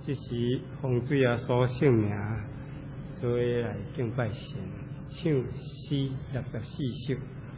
这是风水啊所姓名，所以来敬拜神，唱诗64首。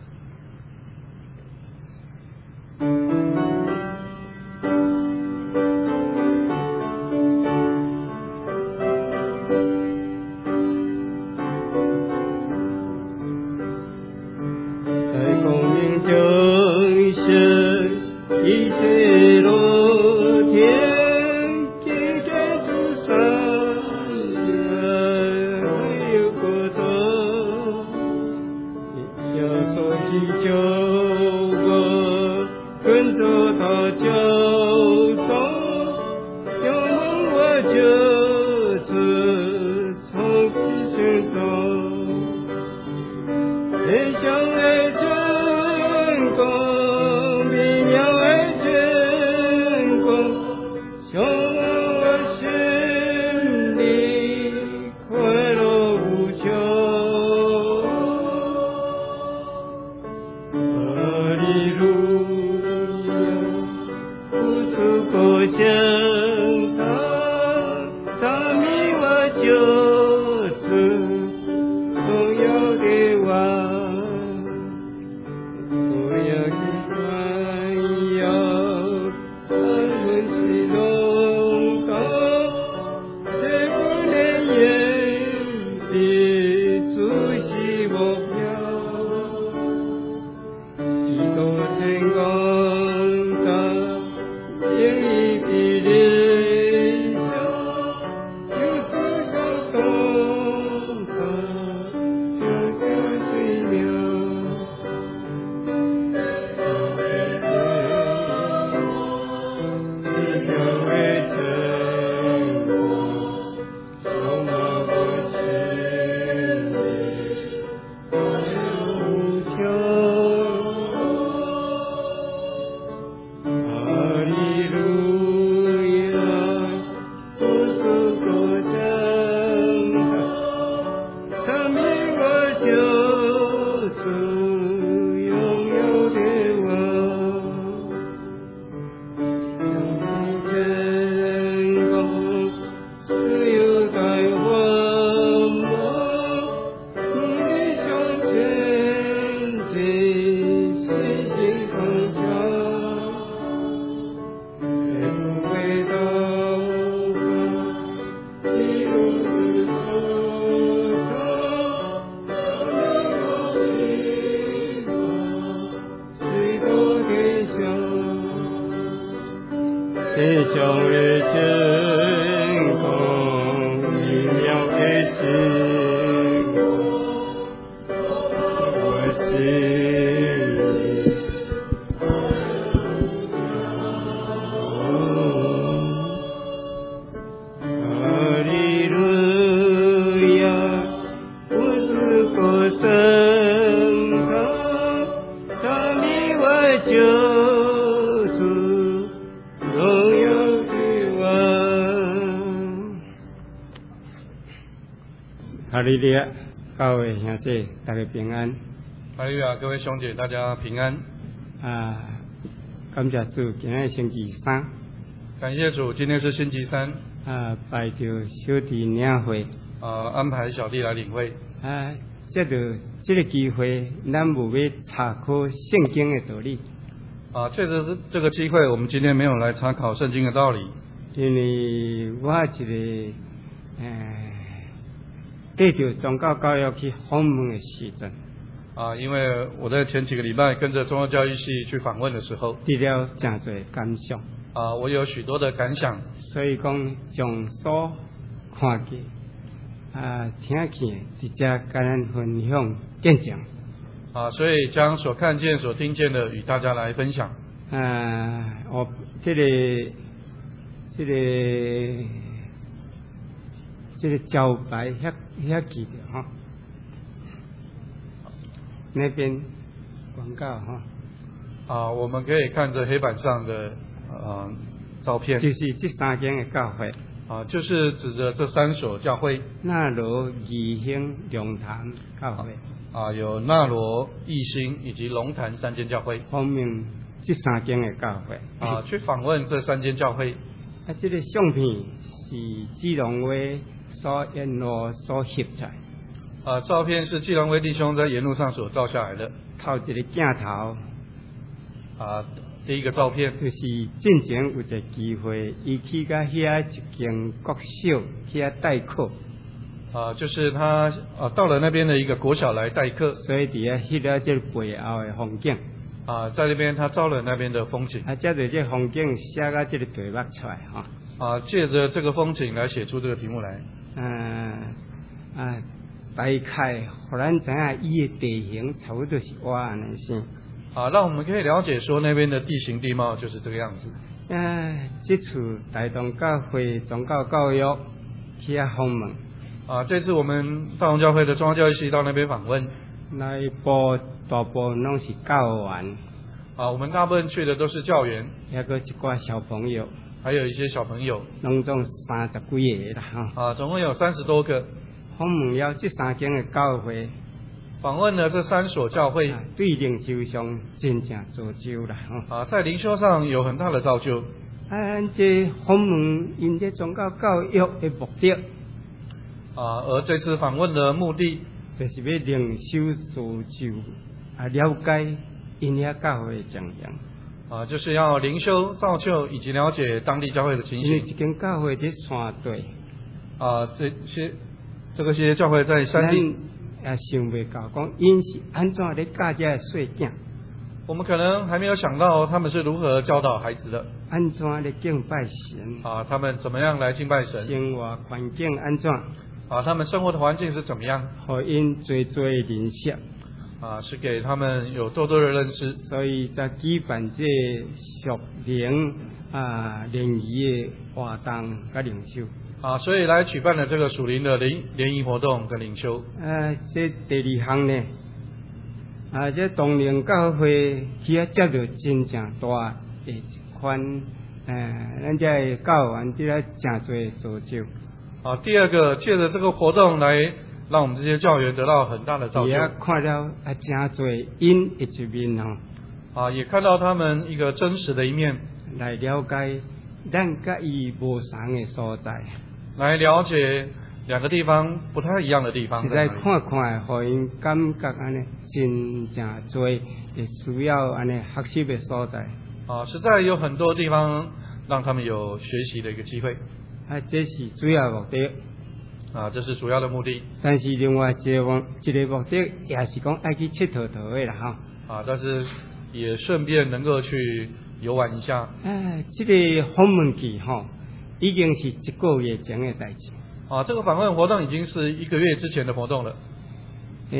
哈利路亚，各位兄弟，大家平安。 哈利路亚，各位兄姐，大家平安。 感谢主，今天星期三。 感谢主，今天是星期三。 拜着小弟领会。 安排小弟来领会。 这个机会，咱无要查考圣经的道理。 确实是这个机会，我们今天没有来查考圣经的道理。 因为我一个带着宗教教育去访问的时阵， 因为我在前几个礼拜跟着宗教教育系去访问的时候， 得了真多感想。 我有许多的感想， 所以讲将所看见、听见，直接跟咱分享见证。 所以将所看见、所听见的与大家来分享。 我这个招牌遐记得哈，那边广告哈。 我们可以看着黑板上的照片， 就是这三间的教会。 就是指着这三所教会。 那罗、义兴、龙潭教会。 有那罗、义兴以及龙潭三间教会。 访问这三间的教会。 去访问这三间教会。 这个相片是基隆威所沿路所翕出来。 照片是基隆威弟兄在沿路上所照下来的。 头一个镜头， 第一个照片就是进前有一个机会，伊去到遐一间国小遐代课。 就是他到了那边的一个国小来代课， 所以伫遐翕了这背后的风景。 在那边他照了那边的风景。 接着这风景写到这个题目出来借着这个风景来写出这个题目来。 大概互咱知影伊的地形差不多是我安尼先。 让我们可以了解说那边的地形地貌就是这个样子。 这次台东教会宗教教育去遐访问。 这次我们大同教会的宗教教育系到那边访问。 大部分拢是教员。 我们大部分去的都是教员。 还有一寡小朋友。 还有一些小朋友。 拢总30几个啦总共有30多个。 访问了这3间的教会。 访问了这3所教会。 对灵修上真正造就啦在灵修上有很大的造就。 咱这访问因这宗教教育的目的。 而这次访问的目的， 就是要灵修造就，了解因遐教会的情形。 就是要灵修造就以及了解当地教会的情形。 因为一间教会在山地。 这些教会在山地。 也想袂到讲因是安怎咧教这个细囝。 我们可能还没有想到他们是如何教导孩子的。 安怎咧敬拜神。 他们怎么样来敬拜神。 生活环境安怎。 他们生活的环境是怎么样？ 互因多认识。 是给他们有多的认识。 所以在举办这属灵联谊的活动甲灵修。 所以来举办了这个属灵的联谊活动跟灵修。 这第2项呢，这东灵教会去接到真正大的一款，咱这教员对咱真多造就。 第二个，借着这个活动来让我们这些教员得到很大的造就。 也看到真多因的一面也看到他们一个真实的一面， 来了解咱甲伊无同的所在。 来了解2个地方不太一样的地方。 实在看，互因感觉安尼真正多，也需要安尼学习的所在。 实在有很多地方让他们有学习的一个机会。 这是主要目的。 这是主要的目的。 但是另外一个目的也是讲爱去佚佗的啦但是也顺便能够去游玩一下。 这个访问期已经是1个月前的代志。 这个访问活动已经是1个月之前的活动了。 是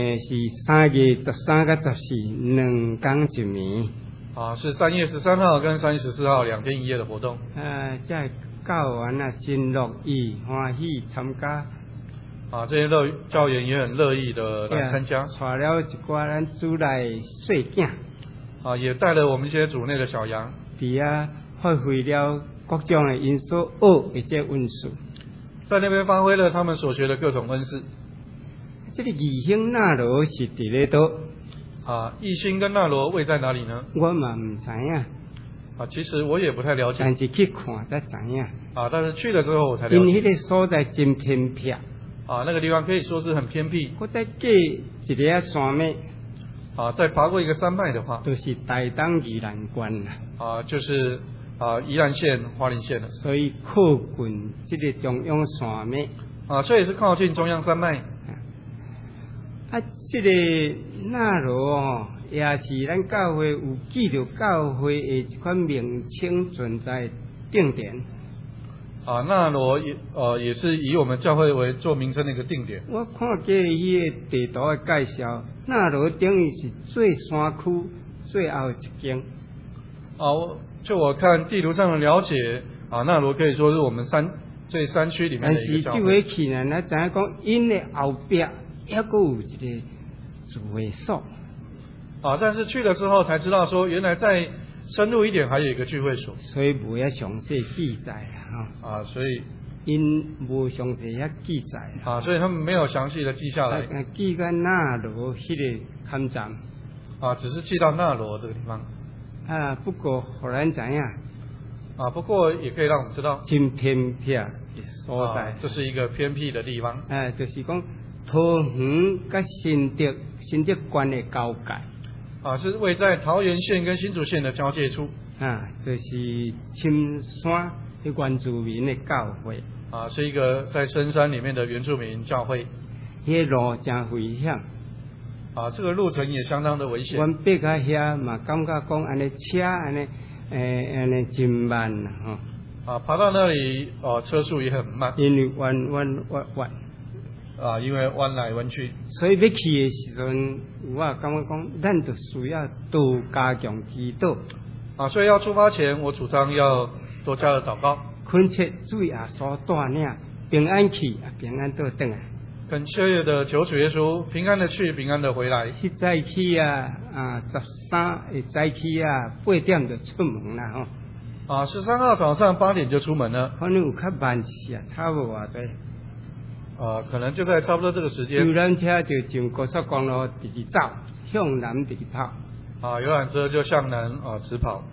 3月13到14 2天1暝。 是3月13号跟3月14号2天1夜的活动。 这教员真乐意欢喜参加。 这些教员也很乐意的来参加。 带了一寡咱主内细囝。 也带了我们一些主内的小羊。 发挥了各种的因所学的这恩赐。 在那边发挥了他们所学的各种恩赐。 这个义兴那罗是伫咧倒？ 义兴跟那罗位在哪里呢？ 我嘛唔知影。 其实我也不太了解。 但是去看才知影。 但是去了之后我才了解。 因迄个所在真偏僻。 那个地方可以说是很偏僻。 我再过一个山脉。 再爬过一个山脉的话， 就是台东宜兰县就是宜兰县花莲县了。 所以靠近这个中央山脉。 所以是靠近中央山脉。 这个那罗也是咱教会有记录教会的一款名称存在定点。 那罗也是以我们教会为做名称的一个定点。 我看过伊个地图的介绍，那罗等于是最山区最后一间。 就我看地图上的了解，那罗可以说是我们最山区里面的一个教会。 但是这回去呢，咱知影讲因的后壁还阁有一个聚会所。 但是去了之后才知道说，原来再深入一点还有一个聚会所。 所以无遐详细记载所以因无详细遐记载。 所以他们没有详细的记下来。 记到那罗迄个坎站。 只是记到那罗这个地方。 不过互咱知影， 啊，不过也可以让我们知道， 真偏僻的所在。 这是一个偏僻的地方。 就是讲桃园甲新竹县的交界。 是位在桃园县跟新竹县的交界处。 就是青山的原住民的教会。 是一个在深山里面的原住民教会。 迄路真危险。 这个路程也相当的危险。 阮爬到遐嘛，感觉讲安尼车安尼真慢爬到那里车速也很慢。 因为弯。 因为弯来弯去。 所以要去的时阵，我感觉讲，咱就需要多加强祈祷。 所以要出发前，我主张要多加的祷告。 恳切主耶稣带领，平安去，平安倒转来。 恳切的求主耶稣平安的去，平安的回来。 迄早起13个早起8点就出门啦 13号早上8点就出门了。 可能有较慢些，差不多对。 可能就在差不多这个时间。 游览车就上高速公路直走，向南直跑。 游览车就向南直跑。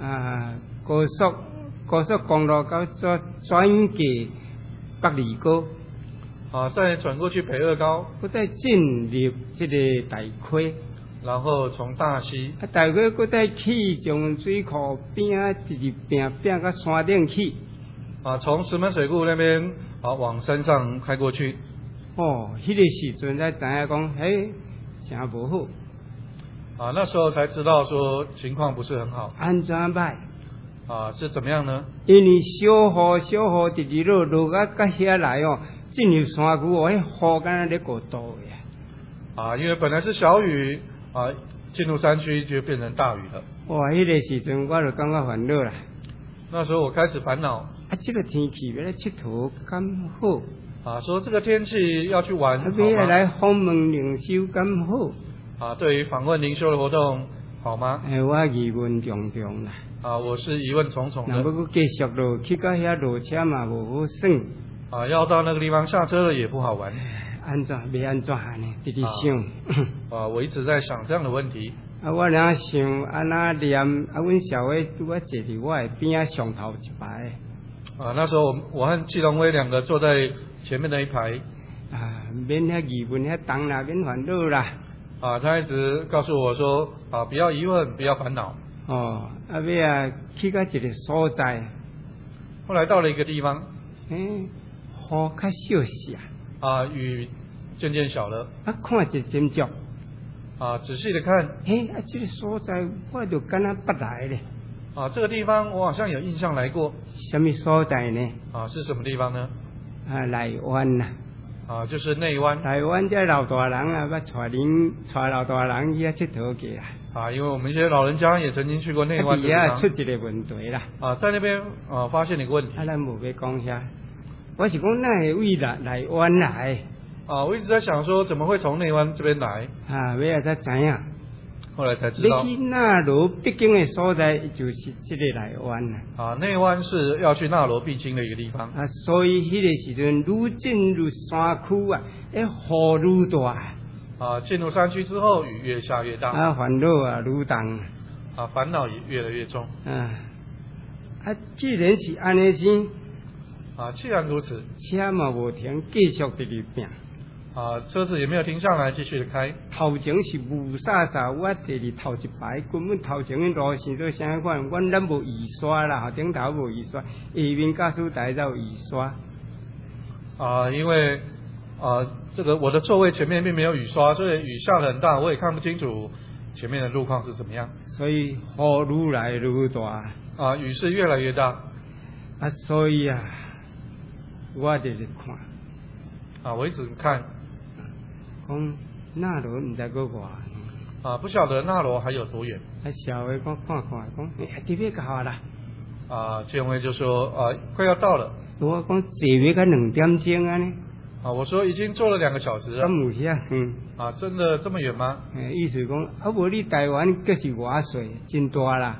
高速公路到转过北二高。 再转过去北二高。 再进入这个大溪。 然后从大溪。 大溪再去从水库边直拼到山顶去。 从石门水库那边往山上开过去。 迄个时阵才知影讲，真不好。 那时候才知道说情况不是很好。 安怎歹？ 是怎么样呢？ 因为小雨直落到遐来进入山区迄雨敢若咧过多的。因为本来是小雨进入山区就变成大雨了。 迄个时阵我就感觉烦恼啦。 那时候我开始烦恼。 这个天气要来佚佗敢好？ 说这个天气要去玩好吗？ 要来访问灵修敢好？ 对于访问灵修的活动好吗？ 我疑问重重啦。 我是疑问重重的。 若要继续落去到遐落车嘛无好耍。 要到那个地方下车了也不好玩。 要安怎呢？直直想。 我一直在想这样的问题。 我俩想那念阮小伟拄坐伫我的边上头一排。 那时候我和季龙威两个坐在前面的一排。 免遐疑问遐重啦，免烦恼啦。 他一直告诉我说不要疑问，不要烦恼。 要去到一个所在。 后来到了一个地方。 雨较小些。 雨渐渐小了。 看一斟酌。 仔细的看。 这个所在我就敢若捌来咧。 这个地方我好像有印象来过。 什么所在呢？ 是什么地方呢？ 内湾啦。 就是内湾。 内湾这老大人要带老大人去佚佗去因为我们一些老人家也曾经去过内湾的地方。 出一个问题啦。 在那边发现了一个问题。 咱无要讲遐。我是讲哪会为内湾来？ 我一直在想说怎么会从内湾这边来。 要才知影。 后来才知道。 你去那罗必经的所在就是这个内湾内湾是要去那罗必经的一个地方。 所以迄个时阵愈进入山区雨愈大。 进入山区之后雨越下越大。 烦恼愈重。 烦恼也越来越重。 既然是安尼先。 既然如此。 车嘛无停，继续直直拼。 车子也没有停下来，继续的开。 头前是雾煞煞，我坐伫头一排，根本头前的路线做啥款？咱无雨刷啦，顶头无雨刷，下面驾驶台才有雨刷。 因为这个我的座位前面并没有雨刷，所以雨下得很大，我也看不清楚前面的路况是怎么样。 所以雨愈来愈大。 雨是越来越大。 所以我直直看。 我一直看。 讲那罗唔知过偌。 不晓得那罗还有多远。 小伟讲看，讲这边到啦。 建伟就说快要到了。 我讲坐要到2点钟呢。 我说已经坐了2个小时了。 有遐。 真的这么远吗？ 意思讲无你台湾就是偌水，真大啦。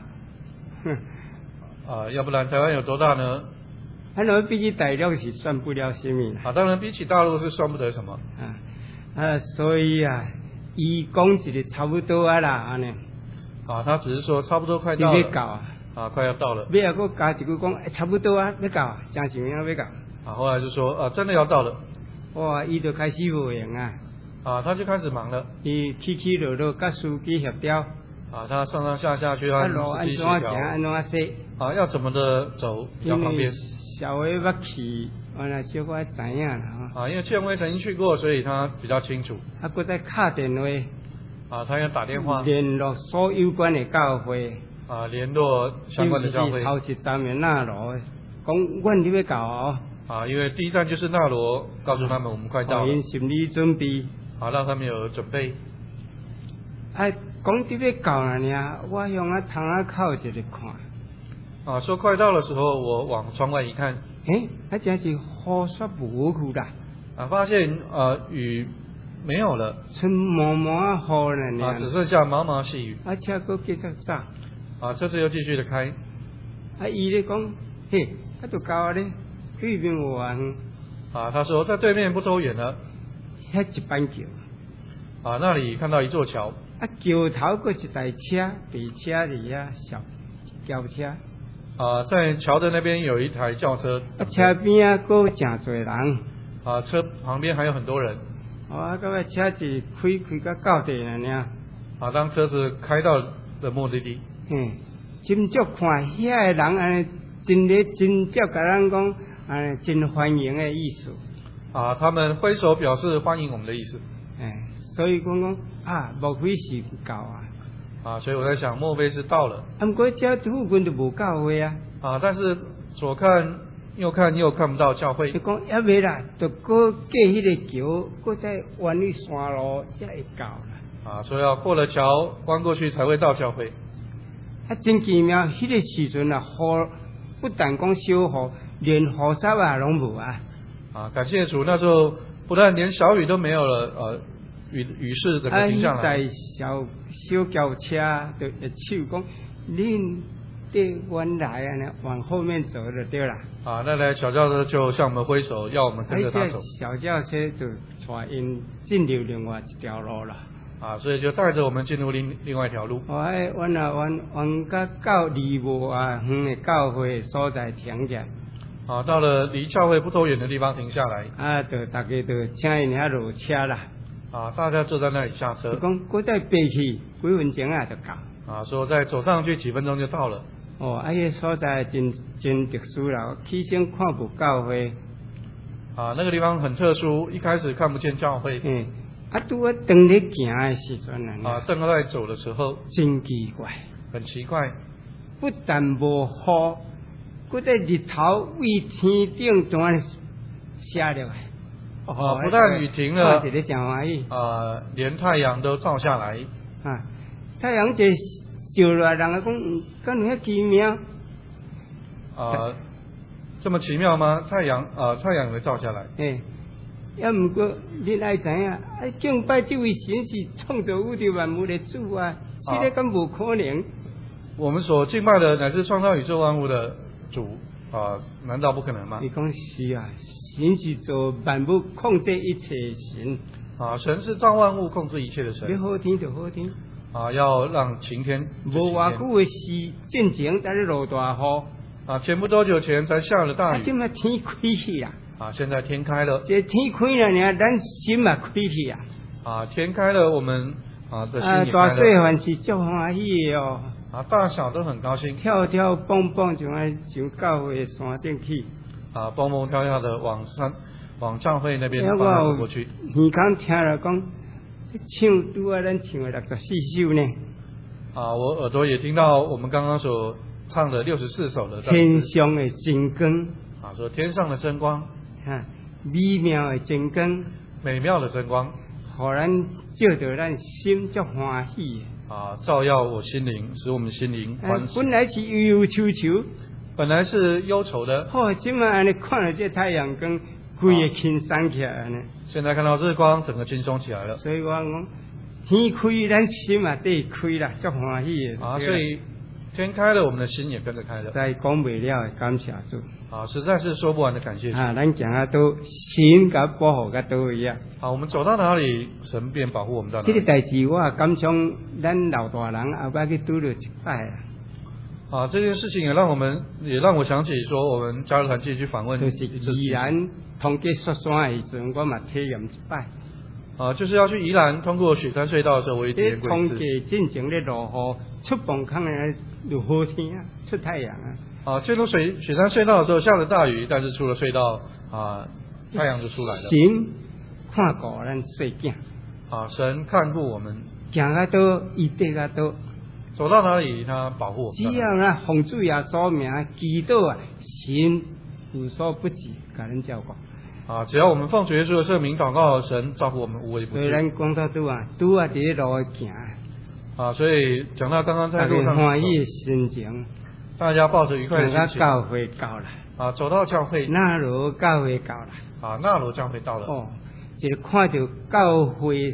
要不然台湾有多大呢？ 那比起大陆是算不了什么。 当然比起大陆是算不得什么。 所以伊讲一个差不多啦安尼。 他只是说差不多快到了。 啊，快要到了。 尾啊，佫加一句讲，差不多啊，要到啊，真想要到。 啊，后来就说真的要到了。 哇，伊就开始无用啊。 啊，他就开始忙了。 伊起起落落，甲司机协调。 啊，他上上下下去和司机协调。 安怎说？ 啊，要怎么的走比较方便？ 小微捌去，我那小可知影啦。 啊，因为建威曾经去过，所以他比较清楚。 啊，佫在敲电话。 啊，他要打电话联络所有关的教会。 啊，联络相关的教会。 头一站的那罗，讲阮就要到哦。 啊，因为第一站就是那罗，告诉他们我们快到了。 心理准备。 啊，让他们有准备。 啊，讲就要到了呢，我向啊窗仔口一直看。 啊，说快到的时候，我往窗外一看， 啊，真是雨煞无去啦。 啊，发现雨没有了， 剩毛毛雨了呢。 啊，只剩下毛毛细雨。 啊，车佫继续走。 啊，车子又继续的开。 啊，伊咧讲，嘿，啊，就到咧，对面有啊。 啊，他说在对面不走远了。 遐一板桥。 啊，那里看到一座桥。 啊，桥头佫一台车，地车伫遐小轿车。 啊，在桥的那边有一台轿车。 啊，车边啊佫真侪人。 啊，车旁边还有很多人。 啊，到尾车子开到地了呢。 啊，当车子开到的目的地。 真足看遐个人安尼，真足甲咱讲安尼真欢迎的意思。 啊，他们挥手表示欢迎我们的意思。 所以讲啊，莫非是到啊？ 啊，所以我在想，莫非是到了？ 不过这附近就无教会啊。 啊，但是左看右看又看不到教会。 就讲也未啦，就过迄个桥，过再弯去山路才会到啦。 啊，所以要过了桥，弯过去才会到教会。 啊，真奇妙！迄个时阵啊，雨不但讲小雨，连雨伞啊拢无啊。 啊，感谢主，那时候不但连小雨都没有了，雨势整个停下来。 台小轿车就手讲，恁对阮来啊，往后面走就对啦。 啊，那台小轿车就向我们挥手，要我们跟着他走。 小轿车就带因进入另外一条路啦。 啊，所以就带着我们进入另外一条路。 阮甲到离无远的教会所在停下。 啊，到了离教会不多远的地方停下来。 啊，就大家就请因遐落车啦。 啊，大家就在那里下车。 就讲，搁再爬去几分钟啊，就到。 啊，说再走上去几分钟就到了。 迄所在真特殊啦，起先看无教会。 啊，那个地方很特殊，一开始看不见教会。 拄啊当咧行的时阵啊，正在走的时候。 真奇怪。 很奇怪。 不但无雨，搁在日头为天顶端下落来。 不但雨停了，连太阳都照下来。 啊，太阳这照落来，人讲敢有遐奇妙？ 这么奇妙吗？太阳会照下来。 也毋过你爱知影，敬拜这位神是创造宇宙万物的主啊，这个敢无可能？ 我们所敬拜的乃是创造宇宙万物的主啊，难道不可能吗？ 你讲是啊。神是做万物控制一切神啊，神是造万物控制一切的神。 要好天就好天啊，要让晴天。 无偌久的时，进前才咧落大雨啊，前不多久前才下了大雨。 现在天开去啦。 啊，现在天开了。 这天开了呢，咱心也开去啊。 啊，天开了，我们的心也开了。 大细凡是足欢喜的哦。 啊，大小都很高兴， 跳跳蹦蹦就爱上教会的山顶去。 啊，蹦蹦跳跳的往教会那边走过去。 耳孔听了讲，唱拄啊，咱唱的64首呢。 啊，我耳朵也听到我们刚刚所唱的64首的。 天上的真光。 啊，说天上的真光。 美妙的真光。 美妙的真光。 互咱照到咱心足欢喜。 啊，照耀我心灵，使我们心灵欢喜。 本来是忧忧愁愁。 本来是忧愁的。 今晚安尼看了这太阳光，规个轻松起来呢。 现在看到日光，整个轻松起来了。 所以我讲，天开，咱心也得开啦，足欢喜的。 啊，所以天开了，我们的心也跟着开了。 再讲不了，感谢主。 啊，实在是说不完的感谢主。 咱行啊都神甲保护甲到位啊。 好，我们走到哪里，神便保护我们到哪里。 这个代志我感想，咱老大人后摆去拄着一摆啊。 啊，这件事情也让我想起说，我们加入团契去访问， 就是宜兰通过雪山的时阵，我嘛体验一摆。 啊，就是要去宜兰通过雪山隧道的时候，我也体验过一次。 通过进前咧落雨，出崩坑咧就好天啊，出太阳啊。 啊，进入雪山隧道的时候下了大雨，但是出了隧道啊，太阳就出来了。 神看顾咱细囝。 啊，神看顾我们。 行到倒，伊对到倒。 走到哪里，他保护我们。 只要呢，奉主耶稣名祈祷啊，神无所不至，给咱照顾。 啊，只要我们奉主耶稣的圣名祷告，神照顾我们无微不至。 所以咱讲到拄啊，伫咧路行。 啊，所以讲到刚刚在路上， 欢喜的心情， 大家抱着愉快的心情。 教会到了。啊， 走到教会。 那罗教会到了。 啊，那罗教会到了。 哦，就看到教会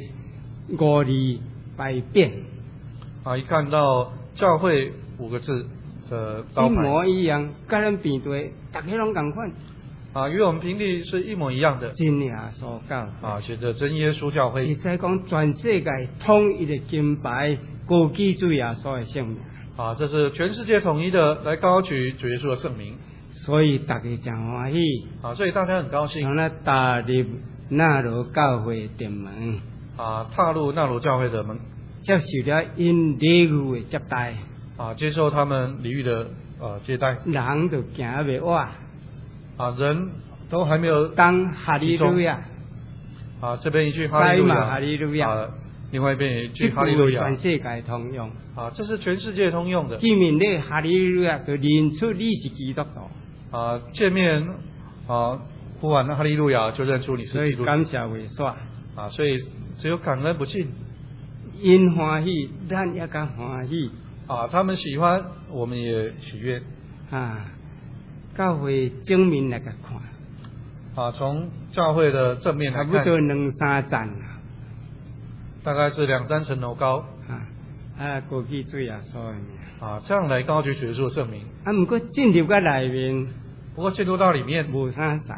5字牌匾。 啊，一看到教会5个字的招牌， 一模一样，跟咱平地大家拢同款。 啊，与我们平地是一模一样的。 真耶稣教会。 啊，写着真耶稣教会。 你再讲全世界统一的金牌，高举主耶稣的圣名。 啊，这是全世界统一的来高举主耶稣的圣名。 所以大家真欢喜。 啊，所以大家很高兴。 让他踏入那罗教会的门。 啊，踏入那罗教会的门。 接受了因礼遇的接待。 啊，接受他们礼遇的接待。 人就行未哇。 啊，人都还没有当哈利路亚。 啊，这边一句哈利路亚。 哈利路亚。 啊，另外一边一句哈利路亚。 全世界通用。 啊，这是全世界通用的。 见面咧哈利路亚就认出你是基督徒。 啊，见面啊，呼完哈利路亚就认出你是基督徒。 所以感谢为煞。 啊，所以只有感恩不尽。 因欢喜，咱也敢欢喜。 啊，他们喜欢，我们也喜悦。 啊，教会正面来个看。 啊，从教会的正面来看， 差不多2-3层。 大概是2-3层楼高。 高举主耶稣的名。 啊，这样来高举主耶稣的圣名。 啊，不过进入到里面， 不过进入到里面无啥层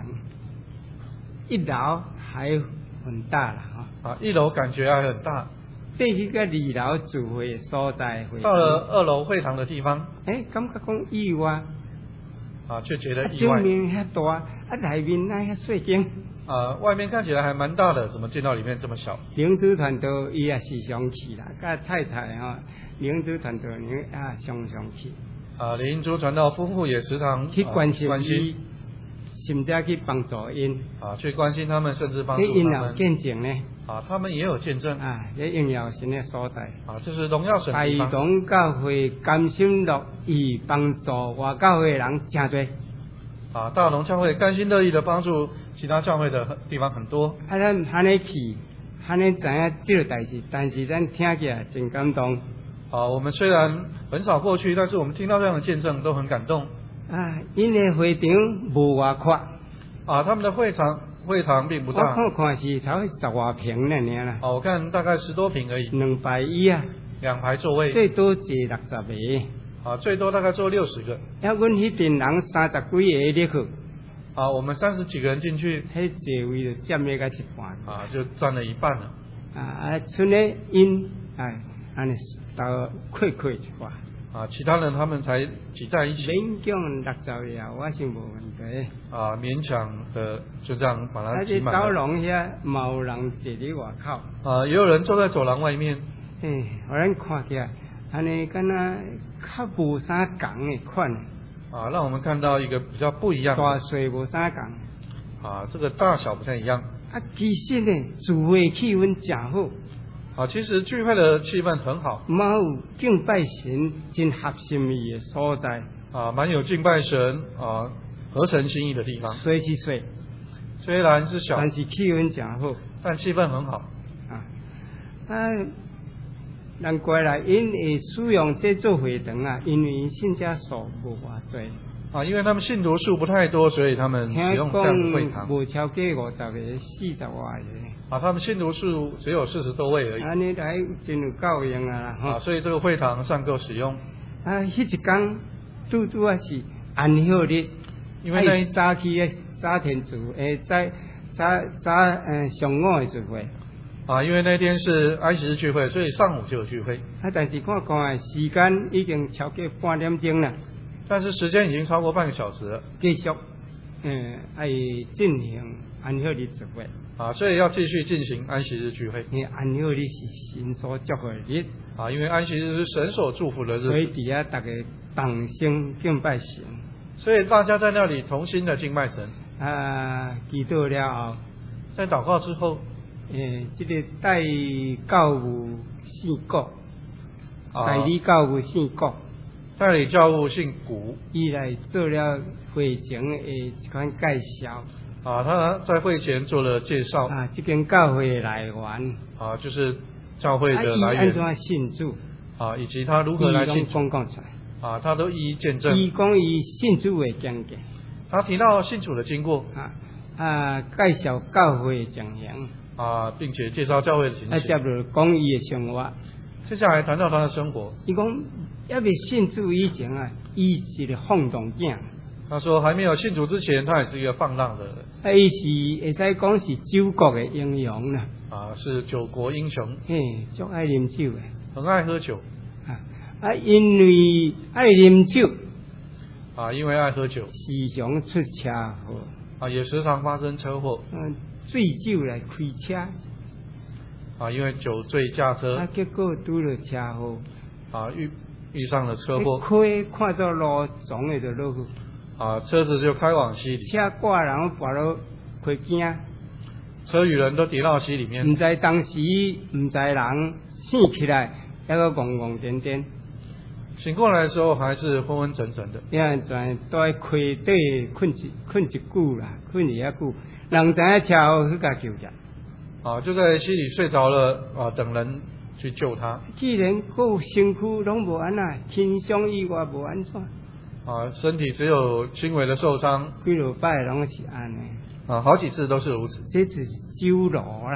，1楼还很大了哈。 啊，1楼感觉还很大。 对迄个2楼聚会所在会。 到了2楼会堂的地方， 感觉讲意外。 啊，却觉得意外。 正面遐大，里面那遐细间。 外面看起来还蛮大的，怎么进到里面这么小？ 灵主团队伊也时常去啦，甲太太哈，灵主团队常常去。 去关心伊，甚至去帮助因。 啊，去关心他们，甚至帮助他们。 因有见证呢。 啊，他们也有见证。 这荣耀神的所在。 啊，这是荣耀神的地方。 台东教会甘心乐意帮助外教会人真多。 啊，大龙教会甘心乐意的帮助其他教会的地方很多。 咱安尼去，安尼知影这个代志，但是咱听起来真感动。 啊，我们虽然很少过去，但是我们听到这样的见证都很感动。 因的会场无偌宽。 他们的会堂并不大。 我看是差不多10多平那样啦。 我看大概10多平而已。 2排椅啊。 2排座位。 最多坐60个。 最多大概坐60个。 阮迄阵人30几个入去。 我们30几个人进去。 迄座位就占了个一半。 就占了一半了。 剩咧因安尼到亏一块。 其他人他们才挤在一起。 勉强60个，我想无问题。 勉强的就这样把它挤满了。 走廊遐嘛有人坐伫外口。 也有人坐在走廊外面。 互咱看起来，安尼敢若较无啥共的款。 让我们看到一个比较不一样。 大小无啥共。 这个大小不太一样。 其实呢，聚会气氛真好。 其实聚会的气氛很好。 蛮有敬拜神真合心意的所在。 蛮有敬拜神合成心意的地方。虽然是小， 但是气氛真好。 但气氛很好。 难怪啦，因会使用这做会堂因为信者数无偌多。 因为他们信徒数不太多，所以他们使用这样的会堂。 无超过50个、40多个。 他们信徒数只有40多位而已。 安尼来真有够用啦。 所以这个会堂尚够使用。 迄一天拄是安息日， 因为那早起早天主早上午的聚会。 因为那天是安息日聚会，所以上午就有聚会。 但是看看时间已经超过半点钟了， 但是时间已经超过半个小时了。 继续爱进行安息日聚会。 所以要继续进行安息日聚会。 因为安息日是神所祝福的日。 因为安息日是神所祝福的日子。 所以底下大家同心敬拜神。 所以大家在那里同心的敬拜神。 祈祷了后， 在祷告之后， 这个代教务姓郭，代理教务姓郭， 代理教务姓古， 伊来做了会前的一款介绍。 他在会前做了介绍。 这间教会的来源。 就是教会的来源。 安怎信主？ 以及他如何来信主。 讲出来。 他都一一见证。 伊讲伊信主的经过。 他提到信主的经过。 介绍教会的情形。 并且介绍教会的情形。 接着讲伊的生活。 接下来谈到他的生活。 伊讲还未信主以前伊是一个放荡囝。 他说还没有信主之前，他也是一个放浪的人。 伊是会使讲是九国的英雄啦。 是九国英雄。 足爱啉酒的。 很爱喝酒。 因为爱啉酒。 因为爱喝酒。 时常出车祸。 也时常发生车祸。 醉酒来开车。 因为酒醉驾车。 结果拄了车祸。 遇上了车祸。 看到路撞的就落去。 车子就开往溪里。 车挂人爬到溪边。 车与人都跌到溪里面。 唔知当时唔知人醒起来，那个懵懵颠颠。 醒过来的时候还是昏昏沉沉的。 因为在溪底困一久啦，困一久，人知影车祸去甲救着。 就在溪里睡着了，等人去救他。 既然个身躯拢无安那，轻伤以外无安怎。 身体只有轻微的受伤。 几落摆拢是安尼。 好几次都是如此。 这是酒路啦。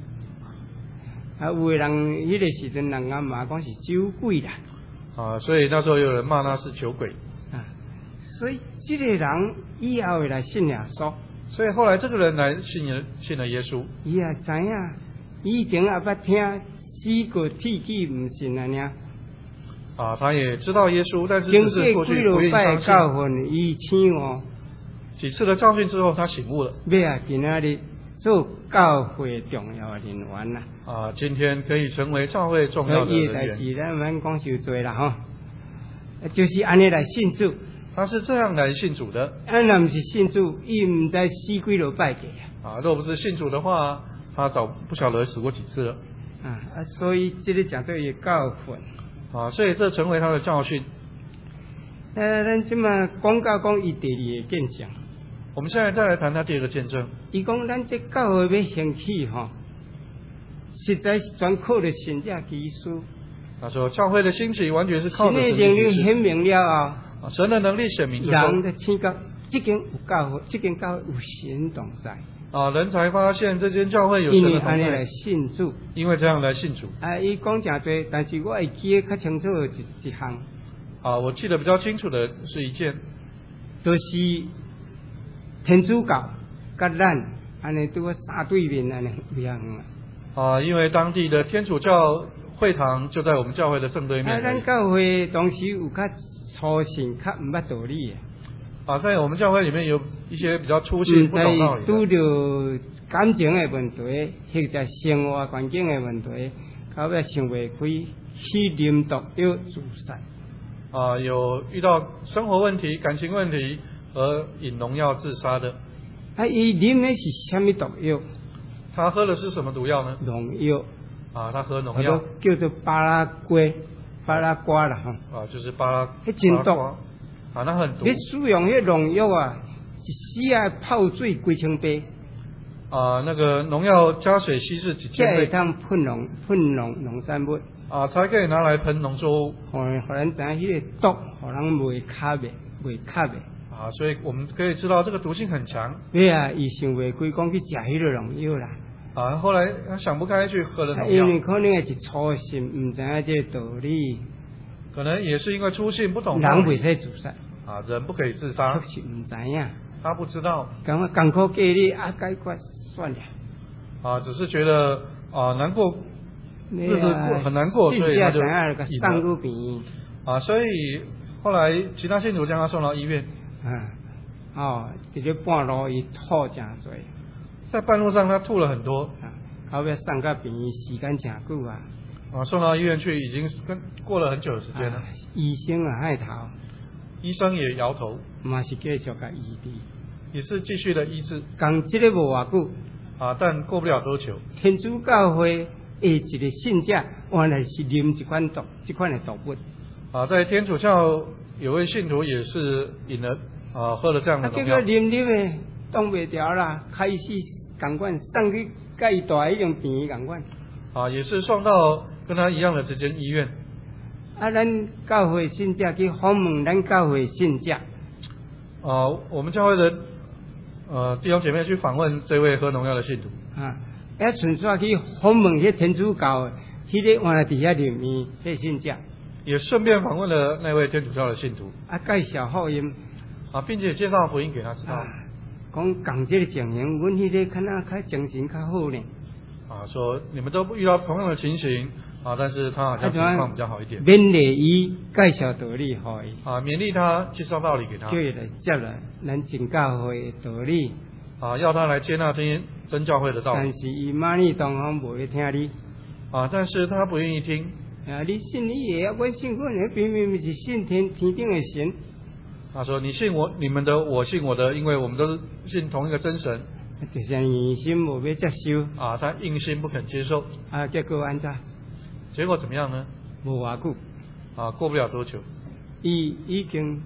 有的人迄个时阵人家骂讲是酒鬼啦。 所以那时候有人骂他是酒鬼。 所以这个人以后会来信耶稣。 所以后来这个人来信了耶稣。 伊也知影，以前也捌听死过天气唔信安尼。 他也知道耶稣，但是只是过去不愿意相信。 教训伊醒悟。 几次的教训之后，他醒悟了。 今仔日做教会重要的人员啦。 今天可以成为教会重要的人员。 代志咱免讲受罪啦吼，就是安尼来信主。 他是这样来信主的。 若唔是信主，伊唔知死几落摆过。 若不是信主的话，他早不晓得死过几次了。 所以这个讲到伊教训。 所以这成为他的教训。 咱即嘛讲到讲伊第二个见证。 我们现在再来谈他第二个见证。 伊讲咱这教会要兴起实在是全靠着神者基督。 他说教会的兴起完全是靠着神的能力显明了神的能力显明之后， 人的青教这间有教会，这间教会有神同在。 人才发现这间教会有神的同在。 因为安尼来信主。 因为这样来信主。 伊讲真多，但是我会记得较清楚一项。 我记得比较清楚的是一件， 就是天主教甲咱安尼对我三对面安尼不一样因为当地的天主教会堂就在我们教会的正对面。 咱教会当时有较粗信，较唔捌道理的。 在我们教会里面有一些比较粗信不懂道理的。 拄着感情的问题，或者生活环境的问题，到尾想袂开，去啉毒药自杀。 有遇到生活问题、感情问题而饮农药自杀的。 伊啉的是什么毒药？ 他喝的是什么毒药呢？ 农药。 他喝农药。 叫做巴拉瓜啦就是巴拉。 迄真毒。 那很毒。 你使用迄农药一时泡水几千杯。 那个农药加水稀释几千倍。 才会当喷农产物。 才可以拿来喷农作物。 互咱知影迄个毒，互人袂卡的。 所以我们可以知道这个毒性很强。 伊想袂开，讲去食迄个农药啦。 后来他想不开去喝了农药。 因为可能也是粗信，唔知影这个道理。 可能也是因为粗信不懂道理。 人袂使自杀。 人不可以自杀。 是唔知影。 他不知道。 赶快计你解决算了。 只是觉得难过，日子很难过，所以他就送入病院。 所以后来其他信徒将他送到医院。 直接半路伊吐真多， 在半路上他吐了很多。 后尾送到病院时间真久啊。 送到医院去已经过了很久的时间了。 医生害头， 医生也摇头， 嘛是继续甲医治， 也是继续的医治。 讲这个无偌久， 但过不了多久， 天主教会一个信者原来是啉这款的毒物。 在天主教有位信徒也是喝了这样的农药。 结果啉的挡袂掉啦，开始共款送去甲伊住迄种病院共款。 也是送到跟他一样的这间医院。 咱教会信者去访问咱教会信者。 我们教会的弟兄姐妹去访问这位喝农药的信徒。 顺续去访问迄天主教的，迄个原来伫遐里面迄信者。 也顺便访问了那位天主教的信徒。 介绍福音。并且介绍福音给他知道。 讲共这个情形，阮迄个较精神较好呢。 说你们都遇到同样的情形但是他好像情况比较好一点。 勉励伊介绍道理给伊。 勉励他介绍道理给他。 叫伊来接来咱真教会的道理。 要他来接纳这些真教会的道理。 但是伊妈尼当方无会听你。 但是他不愿意听。 你信你也，我信我的，明明是信天顶的神。 他说你信我，你们的我信我的，因为我们都是信同一个真神。 就是硬心无要接受。 他硬心不肯接受。 结果安怎？ 结果怎么样呢？ 无偌久。 过不了多久。 伊已经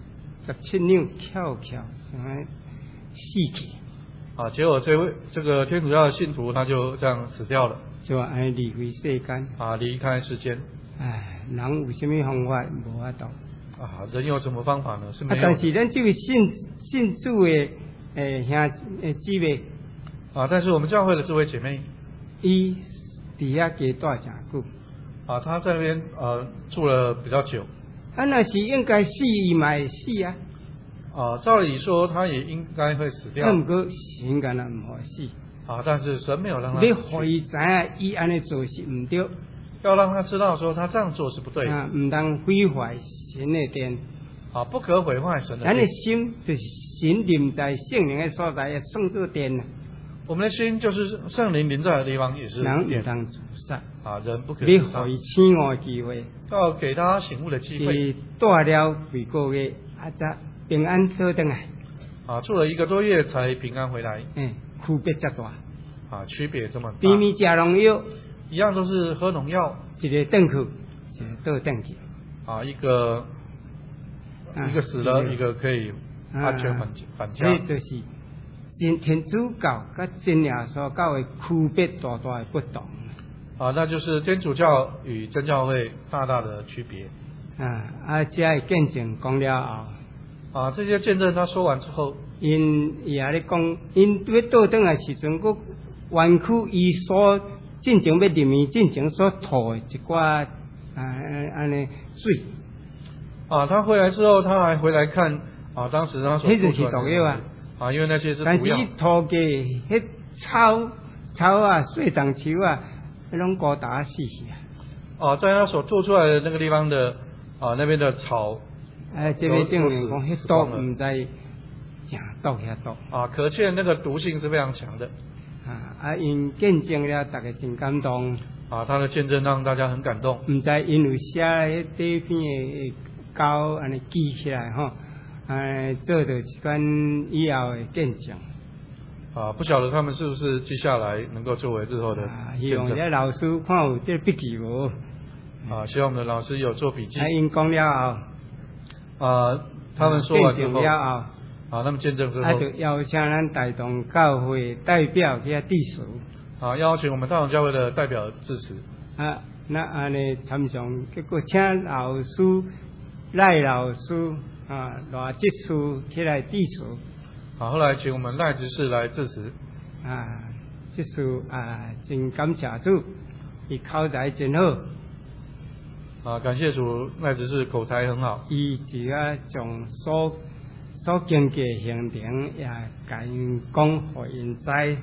17扭翘，什么死去。 结果这个天主教的信徒他就这样死掉了。 就安离开世间。 离开世间。 人有什么方法无法度？ 人有什么方法呢？是没有。 但是咱这位信主的兄姊妹。 但是我们教会的这位姐妹， 伊伫遐家住真久。 她在那边住了比较久。 那是应该死，伊嘛会死啊。 照理说她也应该会死掉。 不过神敢若唔好死。 但是神没有让他。 你互伊知影，伊安尼做是唔对。 要让他知道说他这样做是不对的。 唔当毁坏神的殿。 不可毁坏神的殿。 咱的心就是神临在圣灵的所在，也算作殿。 我们的心就是圣灵临在的地方，也是殿。 人唔当自杀。 人不可以自杀。 你互伊醒悟的机会。 要给他醒悟的机会。 住了几个月，才平安倒转来。 住了1个多月才平安回来。 区别这大。 区别这么大。 比米吃农药。 一样都是喝农药。 一个转去，一个倒转去。 一个死了，一个可以安全返家。 所以就是天主教跟真耶稣教的区别大大的不同。 那就是天主教与真教会大大的区别。 这个见证讲了后。这些见证他说完之后。 因也咧讲，因要倒转的时阵，佫弯曲伊所进前要入面进前所吐的一寡安尼水。 他回来之后，他还回来看当时他所吐出来的。 毒药因为那些是毒药。 但是伊吐嘅迄草碎长球迄拢高达死去在他所吐出来的那个地方的那边的草。 这边证明讲，迄毒唔知。真毒遐毒可见那个毒性是非常强的。 因见证了，大家真感动。 他的见证让大家很感动。 唔知因为写迄底片的稿安尼记起来做着一款以后的见证。 不晓得他们是不是记下来，能够作为日后的见证。 希望这老师看有这笔记无。 希望我们的老师有做笔记。 因讲了后。他们说完之后。那么见证之后。 就邀请咱大同教会代表去致辞。 邀请我们大同教会的代表致辞。 那安尼参详，结果请老师赖老师赖执事起来致辞。 后来请我们赖执事来致辞。 执事真感谢主，伊口才真好。 感谢主，赖执事口才很好。 伊只将所经过行程也甲因讲，互因知。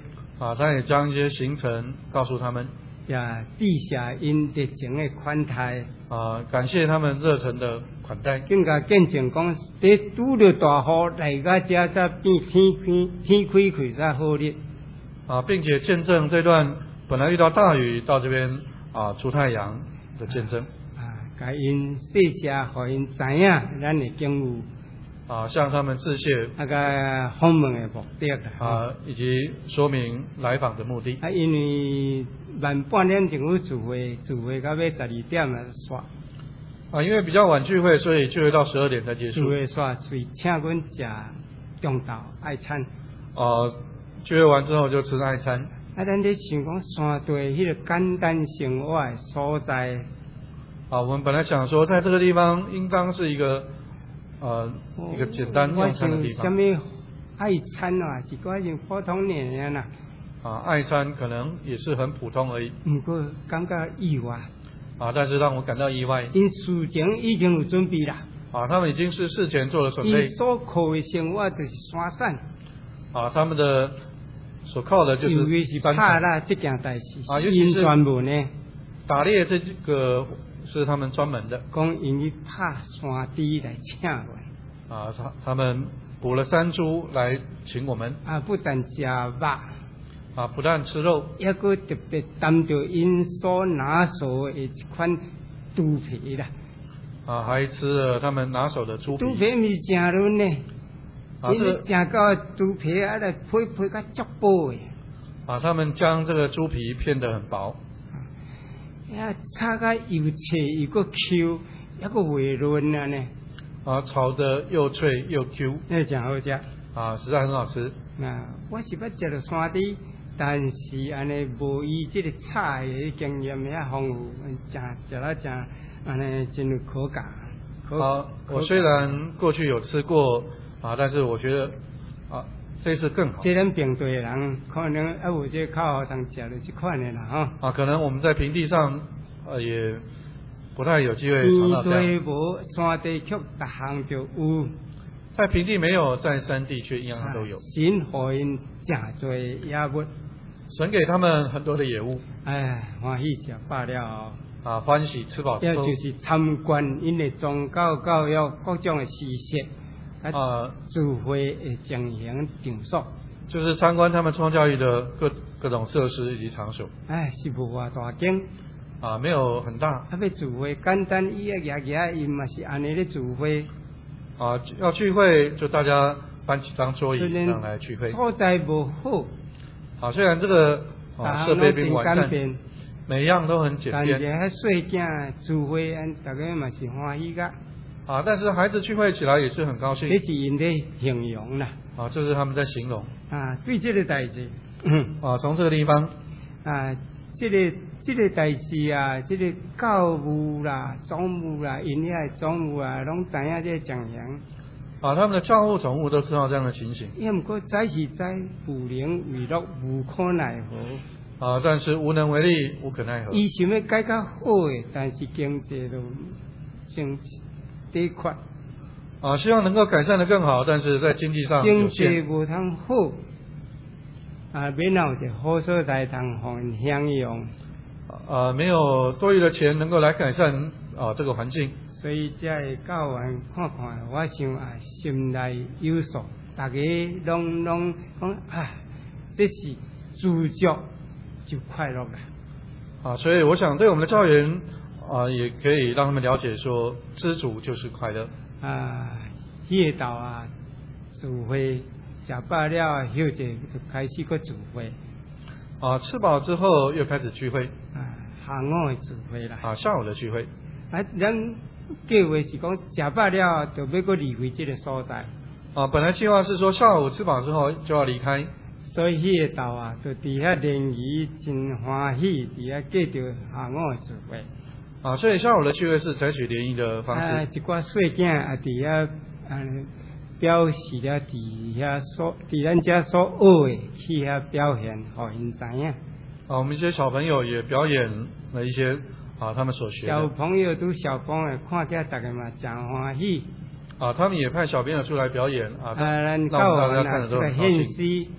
他也将一些行程告诉他们， 也地下因热情的款待， 感谢他们热忱的款待， 更加见证讲，伫拄着大雨来到遮才变天开开才好日， 并且见证这段本来遇到大雨到这边出太阳的见证， 甲因谢谢，互因知影咱的敬务。 向他们致谢， 那个访问的目的以及说明来访的目的。 因为晚半点前有聚会到要12点啊煞。 因为比较晚聚会，所以聚会到12点才结束。 聚会煞，所以请阮食中昼爱餐。 聚会完之后就吃爱餐。 咱咧想讲山地迄个简单生活的所在。 我们本来想说，在这个地方应当是一个简单用餐的地方。 什么爱餐是个很普通人啦。 爱餐可能也是很普通而已。 不过感觉意外。 但是让我感到意外。 因事前已经有准备啦。 他们已经是事前做了准备。 因所靠的生活就是山产。 他们的所靠的就是山产。 打猎这件代志， 尤其是专门呢。 打猎这个是他们专门的。 讲因去拍山猪来请来。 他们捕了山猪来请我们。 不但吃肉。 不但吃肉， 也个特别担着因所拿手的一款猪皮啦。 还吃了他们拿手的猪皮。 猪皮咪真软呢。因为真到猪皮来配甲足薄的。 他们将这个猪皮片得很薄。 炒甲又脆又个 Q， 也个微润啊呢。 炒得又脆又 Q， 那真好吃。 实在很好吃。 我是要吃到山猪，但是安尼无伊这个菜的经验遐丰富，食了真安尼真有口感。 我虽然过去有吃过但是我觉得这次更好。 这咱平地的人可能有这靠学堂吃到这款的啦可能我们在平地上也不太有机会尝到这样。 平地无，山地却各项就有。 在平地没有，在山地却一样都有。 神给因真多野物， 神给他们很多的野物。 欢喜吃饱了欢喜吃饱之后， 就是参观因的宗教教育各种的施设。聚会的进行场所， 就是参观他们创教育的各种设施以及场所。 是无偌大间。 没有很大。 要聚会简单伊因嘛是安尼咧聚会。 要聚会就大家搬几张桌椅这样来聚会。 所在无好。 虽然这个设备并不完善，每样都很简便。 但是遐细囝聚会，大家嘛是欢喜个。 但是孩子聚会起来也是很高兴。 这是因的形容啦。 这是他们在形容。 对这个代志。 从这个地方。 这个代志这个教务啦、总务啦、因遐总务拢知影这情形。 他们的教务总务都知道这样的情形。 不过在是在不能为乐，无可奈何。 但是无能为力，无可奈何。 伊想要改较好的，但是经济都真得缺。 希望能够改善得更好，但是在经济上有限。 经济无通好，免有一好所在通互因享用。 没有多余的钱能够来改善这个环境。 所以这个教完看看，我想心内有数，大家拢讲这是知足就快乐了。 所以我想对我们的教员也可以让他们了解说，知足就是快乐。 迄个道聚会吃饱了，休者就开始个聚会。 吃饱之后又开始聚会。 下午的聚会啦。 下午的聚会。 咱计划是讲吃饱了就要个离开这个所在。 本来计划是说下午吃饱之后就要离开。 所以迄个道就伫遐联谊真欢喜，伫遐继续下午的聚会。 所以下午的聚会是采取联谊的方式。 一寡细囝伫遐表示了伫咱遮所学的去遐表现，互因知影。 我们一些小朋友也表演了一些他们所学的。 小朋友都小朋友看起来大家嘛真欢喜。 他们也派小朋友出来表演让咱大家看的都很高兴。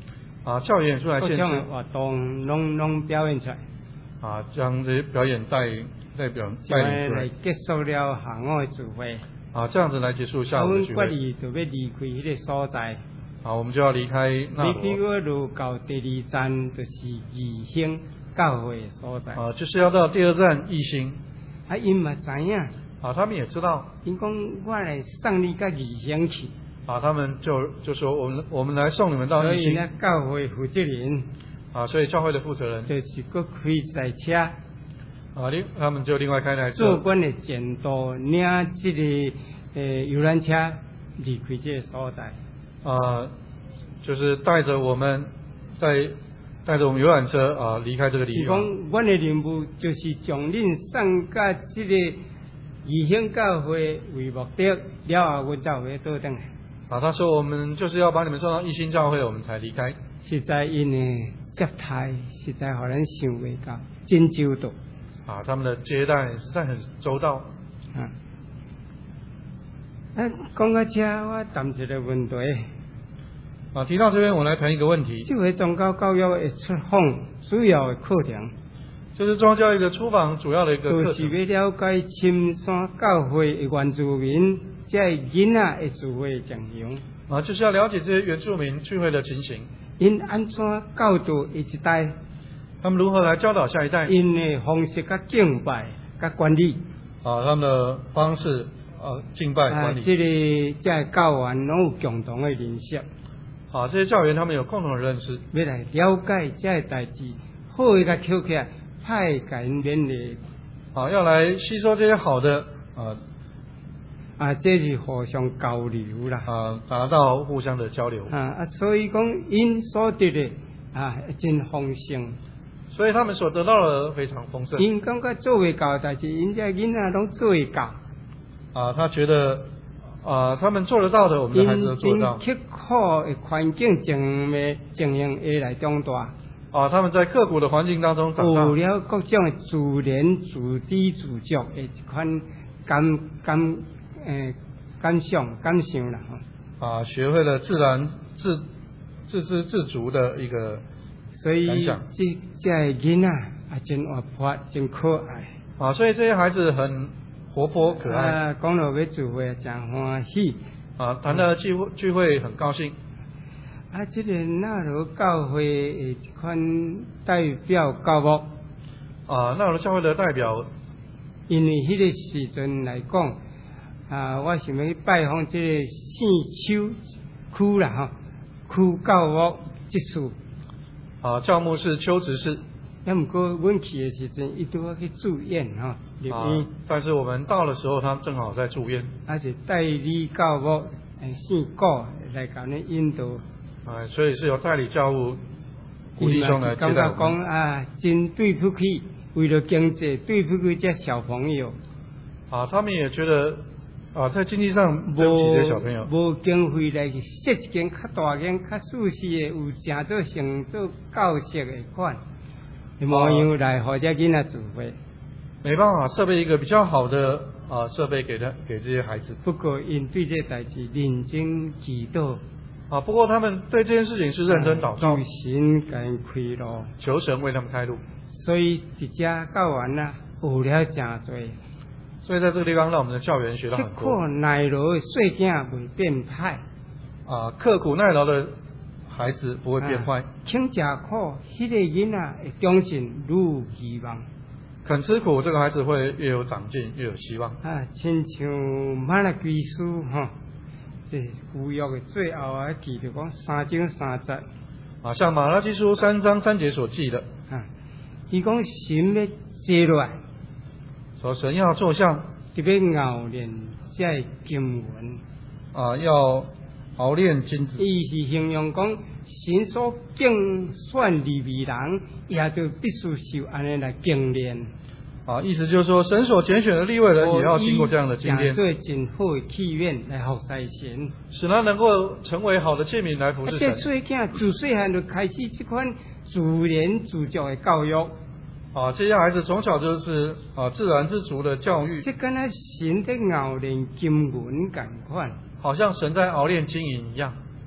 教员也出来献诗， 活动拢表演出来， 将这些表演带领出来， 结束了下午的聚会， 这样子来结束下午的聚会。 我们就要离开迄个所在， 我们就要离开那罗。 离开我路到第2站就是义兴教会的所在， 就是要到第2站义兴。 因嘛知影， 他们也知道， 因讲我来送你到义兴去。他们就说我们来送你们到义兴。 所以呢，教会负责人所以教会的负责人就是个开台车， 他们就另外开台车， 做官的前导领这个游览车离开这个所在。 就是带着我们游览车离开这个地方。 讲，阮的任务就是将恁送到这个义兴教会为目的，了后阮才会倒转来。 他说我们就是要把你们送到义兴教会，我们才离开。 实在因的接待，实在互咱想袂到，真周到。 他们的接待实在很周到。 讲到这，我谈一个问题。 提到这边，我来谈一个问题。 这回宗教教育的出访主要的课程， 就是宗教教育的出访主要的一个课程， 就是要了解青山教会的原住民，这囡仔的聚会情形。 就是要了解这些原住民聚会的情形。 因安怎教导一代？ 他们如何来教导下一代？ 因的方式、甲敬拜、甲管理。 他们的方式，敬拜管理。 这教员拢有共同的认识。 这些教员他们有共同的认识， 要来了解这代志，好的甲捡起来，歹甲因勉励。 要来吸收这些好的， 这是互相交流啦。 达到互相的交流。 所以讲因所得的真丰盛。 所以他们所得到的非常丰盛。 因感觉做未到，但是因这囡仔拢做会到。 他觉得他们做得到的，我们的孩子都做得到。 因刻苦的环境情形下来长大。 他们在刻苦的环境当中长大。 有了各种的自然、自知、自足的一款感想啦。 学会了自然自知自足的一个感想。 所以这囡仔真活泼，真可爱。 所以这些孩子很活泼可爱。 讲到要聚会真欢喜。 谈到聚会很高兴。 这个那罗教会的一款代表教牧。 那罗教会的代表， 因为迄个时阵来讲，我想要去拜访这个县秋区啦，区教牧执事。 教牧是邱执事。 也毋过阮去的时阵，伊拄好去住院入院。 但是我们到的时候，他正好在住院。 是代理教牧姓顾来甲恁引导。 所以是由代理教务胡弟兄来接待我们。 讲真对不起，为了经济对不起这小朋友。 他们也觉得在经济上对不起这小朋友。 无经费来设一间较大间、较舒适的，有正做成做教室的款，模样来互这囡仔聚会。 没办法设备一个比较好的设备给这些孩子。 不过因对这代志认真祈祷。 不过他们对这件事情是认真祷告， 求神给因开路， 求神为他们开路。 所以伫这教完啦，学了真多。 所以在这个地方，让我们的教员学到很多。 刻苦耐劳的细囝袂变歹。 刻苦耐劳的孩子不会变坏。 肯吃苦，迄个囡仔会长进，愈有希望。 肯吃苦，这个孩子会越有长进，越有希望。 亲像马拉基书旧约的最后记着讲3章3节。 像马拉基书3章3节所记的。 伊讲神要坐落来， 说神要坐下， 特别熬练这经文。 要熬练金子。 伊是形容讲神所竞选利未人，也就必须受安尼来经练。 意思就是说，神所拣选的利未人也要经过这样的经验， 做真好的祈愿来服侍神， 使他能够成为好的器皿来服侍神。 这细囝自细汉就开始这款自然自足的教育。 这些孩子从小就是自然自足的教育。 这跟那神在熬练经文同款， 好像神在熬练经营一样。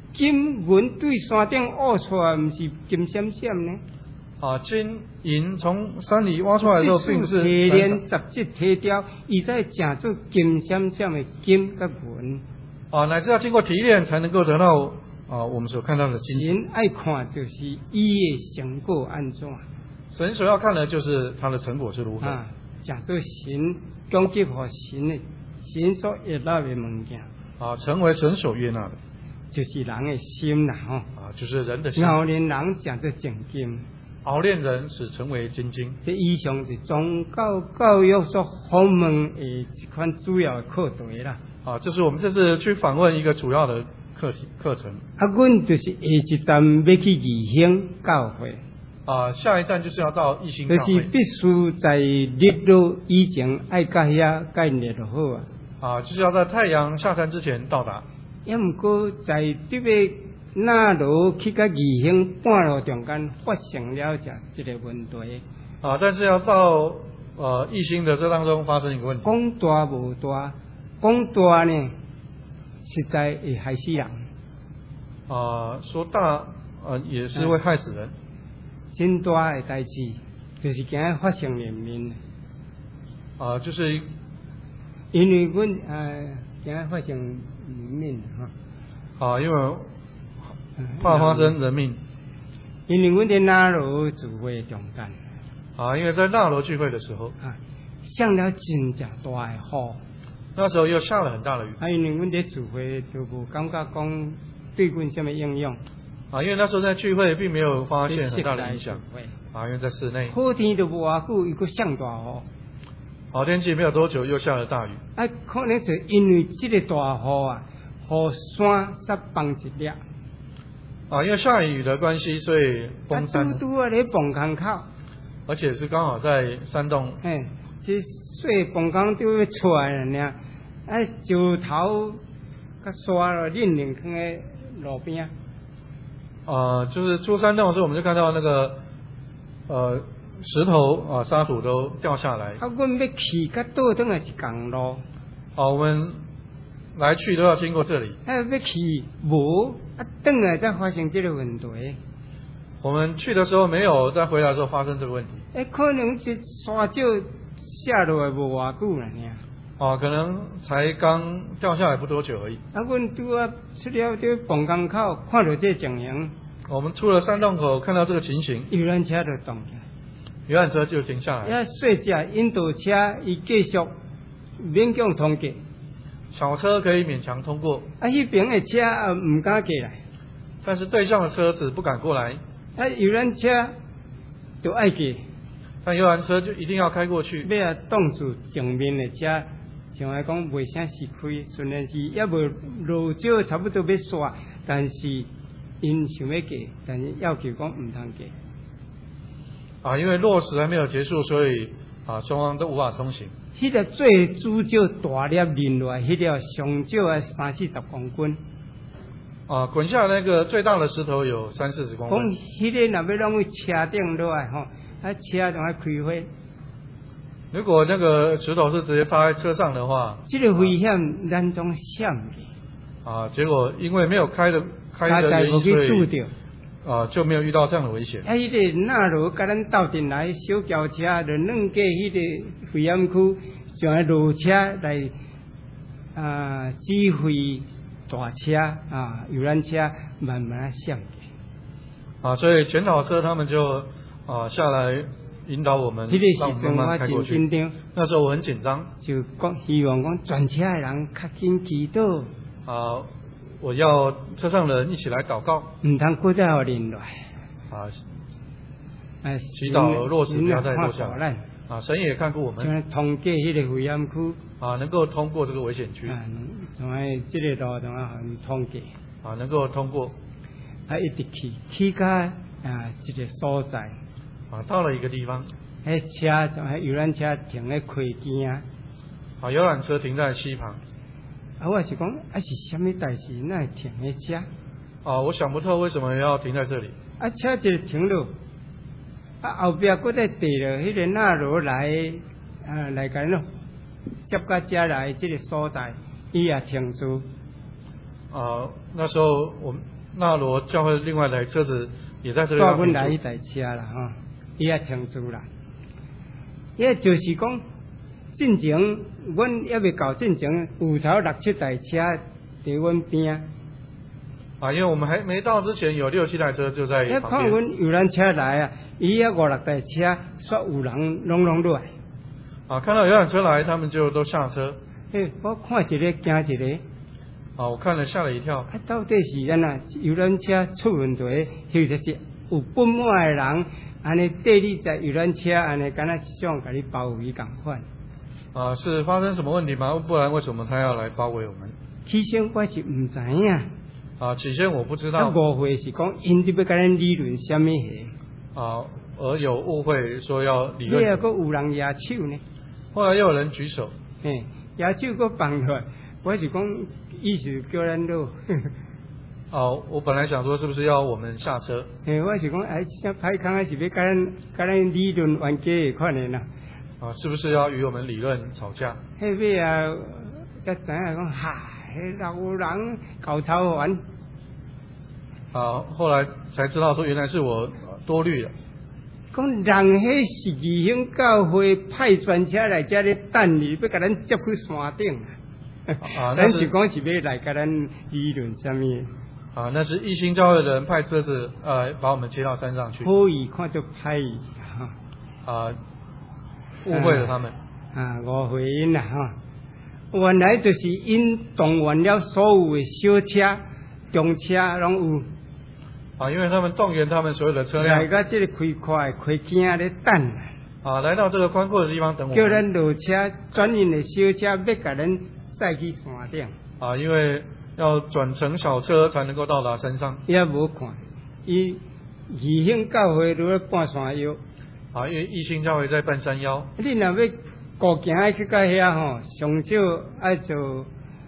金银对山顶挖出来，毋是金闪闪呢？ 金银从山里挖出来的时候，并不是提炼杂质提掉，伊再整出金闪闪的金甲银。 乃至要经过提炼才能够得到我们所看到的金。 神爱看就是伊的成果安怎？ 神所要看的就是他的成果是如何。 讲做神供给和神所悦纳的物件。 成为神所悦纳的， 就是人的心啦， 就是人的心。 熬炼人讲做正经， 熬炼人使成为精金。 这以上是宗教育所访问的一款主要的课题啦。 这是我们这次去访问一个主要的课程。 阮就是下一站要去义兴教会。 下一站就是要到义兴教会。 就是必须在日落以前爱到遐概念就好就是要在太阳下山之前到达。 也毋过在这个那路去到义兴半路中间发生了一个问题。 但是要到义兴的这当中发生一个问题。 讲大无大，讲大呢，实在会害死人。 说大也是会害死人。 真大的代志，就是今日发生人面。 就是因为阮今日发生人面因为怕发生人命。 因为阮在那罗聚会中间。 因为在那罗聚会的时候。 下了真正大的雨。 那时候又下了很大的雨。 因为阮在聚会就无感觉讲对阮什么应用。 因为那时候在聚会并没有发现很大的影响。因为在室内。 好天就无偌久，伊个上大雨。 好天气没有多久又下了大雨。 可能就因为这个大雨雨山才崩一粒。 因为下雨的关系，所以崩山。 拄在崩坑口。 而且是刚好在山洞。 这水崩坑就要出来了呢。石头甲沙了冷坑的路边。 就是出山洞的时候，我们就看到那个石头沙土都掉下来。 阮要去甲倒转来是公路。 我们来去都要经过这里。 要去无转来再发生这个问题。 我们去的时候没有，再回来的时候发生这个问题。 可能是沙石下落来无偌久了呢。 可能才刚掉下来不多久而已。 阮拄出了这崩坑口，看到这情形。 我们出了山洞口，看到这个情形， 游览车就动起来。 游览车就停下来。 细只引导车伊继续勉强通过。 小车可以勉强通过。 迄边的车唔敢过来。 但是对向的车子不敢过来。 游览车就爱过。 但游览车就一定要开过去。 要挡住前面的车。像来讲，袂啥是开，虽然是也无路少，差不多要刷，但是因想要过，但是要求讲唔通过。 因为落石还没有结束，所以双方都无法通行。 迄个最主要大粒淋落来，迄个上少30-40公斤。 滚下来那个最大的石头有30-40公分。 讲迄个若要弄去车顶落来车仲要开花。 如果那个石头是直接插在车上的话， 这个危险咱总想的。 结果因为没有开的原因，所以就没有遇到这样的危险。 迄个那路甲咱斗阵来小轿车，就弄过迄个危险区，上来路车来指挥大车游览车慢慢闪的。所以前导车他们就下来。引导我们，让我们慢慢开过去。那时候我很紧张， 就讲希望讲全车的人较紧祈祷。 我要车上的人一起来祷告。 唔通搁再互淋落。 祈祷落石不要再落下来。神也看顾我们。 通过迄个危险区。 能够通过这个危险区。 从这个路从通过。 能够通过。 一直去到一个所在。 到了一个地方， 车游览车停在溪边游览车停在溪旁。 我是讲，是什么代志？那停的车？ 我想不透为什么要停在这里。 车就停了，后边搁再地了，迄个那路来来干咯，接到这来这个所在，伊也停住。 那时候纳罗教会另外一台车子也在这个地带方停驻。 阮来迄台车啦，吼，伊也停住啦。伊就是讲，进前阮还未到进前，有头6-7台车伫阮边。 因为我们还没到之前，有6-7台车就在一旁边。 看阮游览车来啊，伊啊5-6台车，煞有人拢落来。 看到游览车来，他们就都下车。 我看一个惊一个。 我看了吓了一跳。 到底是安那游览车出问题，或者是有不满的人，安尼缀你在游览车，安尼敢若想甲你包围共款。 是发生什么问题吗？不然为什么他要来包围我们？ 起先我是唔知影。 起先我不知道。 误会是讲因伫要甲咱理论什么嘢。而有误会说要理论。 你还佫有人举手呢？ 后来又有人举手。 举手佫放落来，我是讲意思叫咱落。 我本来想说是不是要我们下车？ 我是讲像歹康是要甲咱理论冤家的款的啦。 是不是要与我们理论吵架？ 尾啊，才知影讲，老人搞操烦。 后来才知道说原来是我多虑了。 讲人迄是义兴教会派专车来这里等你，要甲咱接去山顶。咱是讲是要来甲咱理论什么？ 那是义兴教会的人派车子把我们接到山上去。 可以看就歹意误会了他们。 误会因啦原来就是因动员了所有的小车、中车拢有。 因为他们动员他们所有的车辆来到这个开阔的开间咧等。 来到这个宽阔的地方等我们。 叫咱落车转运的小车，要甲咱载去山顶。 因为要转乘小车才能够到达山上。 也无看，义兴教会都咧半山腰。 因为义兴教会在半山腰。 你若要步行去到遐吼，上少爱走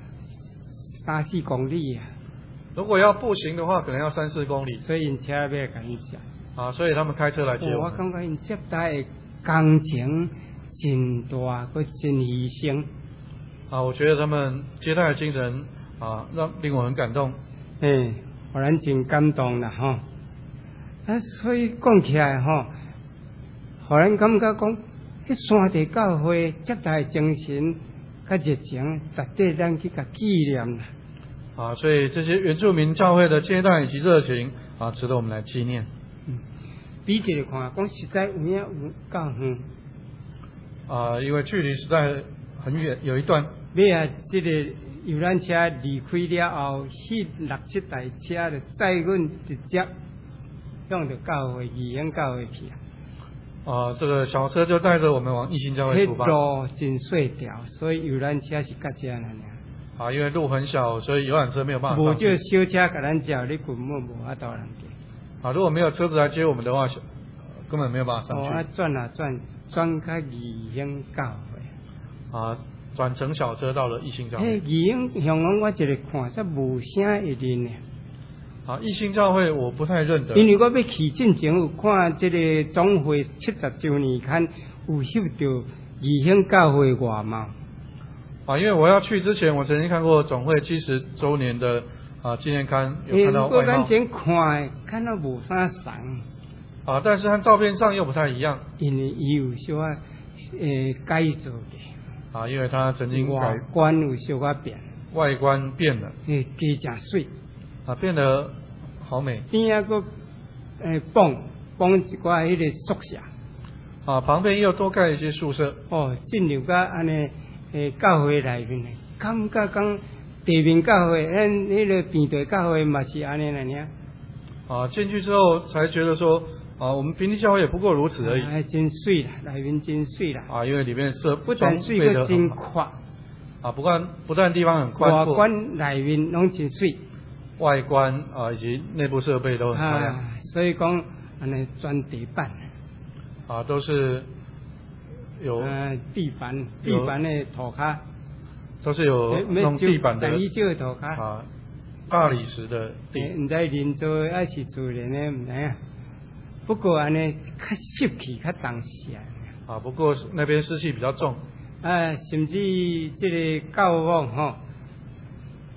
3-4公里啊。 如果要步行的话，可能要3-4公里。 所以因车要甲你接。 所以他们开车来接我们。 我感觉因接待的工程真大，佮真牺牲。 我觉得他们接待的精神令我很感动。 互咱真感动啦吼。所以讲起来吼，互咱感觉讲，迄山地教会接待精神甲热情，值得咱去甲纪念啦。 所以这些原住民教会的接待以及热情值得我们来纪念。 比一个看，讲实在有影有够远。 因为距离实在很远，有一段。 这个游览车离开了后，迄6-7台车就载阮直接向着教会义兴教会去。 这个小车就带着我们往义兴教会出发。 路真细条，所以游览车是较这样尔。 因为路很小，所以游览车没有办法。 无就小车甲咱接，你根本无法度人行。如果没有车子来接我们的话，根本没有办法上去。 转到义兴教会。 转乘小车到了义兴教会。 义兴向我一个看，则无啥会认呢。 义兴教会我不太认得。 因为我要去进前有看这个总会70周年刊，有翕到义兴教会外貌。 因为我要去之前，我曾经看过总会70周年的纪念刊，有看到外貌。 我眼前看到无啥同。 但是和照片上又不太一样。 因为伊有小改造的。 因为他曾经外观有小变。 外观变了。 加真水。 变得好美。 边啊个绑一寡迄个宿舍。 旁边又多盖一些宿舍。 进入到安尼教会内面，感觉讲地面教会，咱迄个平地教会嘛是安尼尔。 进去之后才觉得说，我们平地教会也不过如此而已。 真水啦，内面真水啦。 因为里面不但水个真宽。 不但地方很宽阔。 外观内面拢真水。 外观以及内部设备都很漂亮。 所以讲安尼砖地板。 都是有地板的涂骹。 都是有弄地板的。 等于少涂骹。 大理石的地。 唔知人造还是自然的，唔知啊。不过安尼较湿气较重些。 不过那边湿气比较重。 甚至这个教务吼，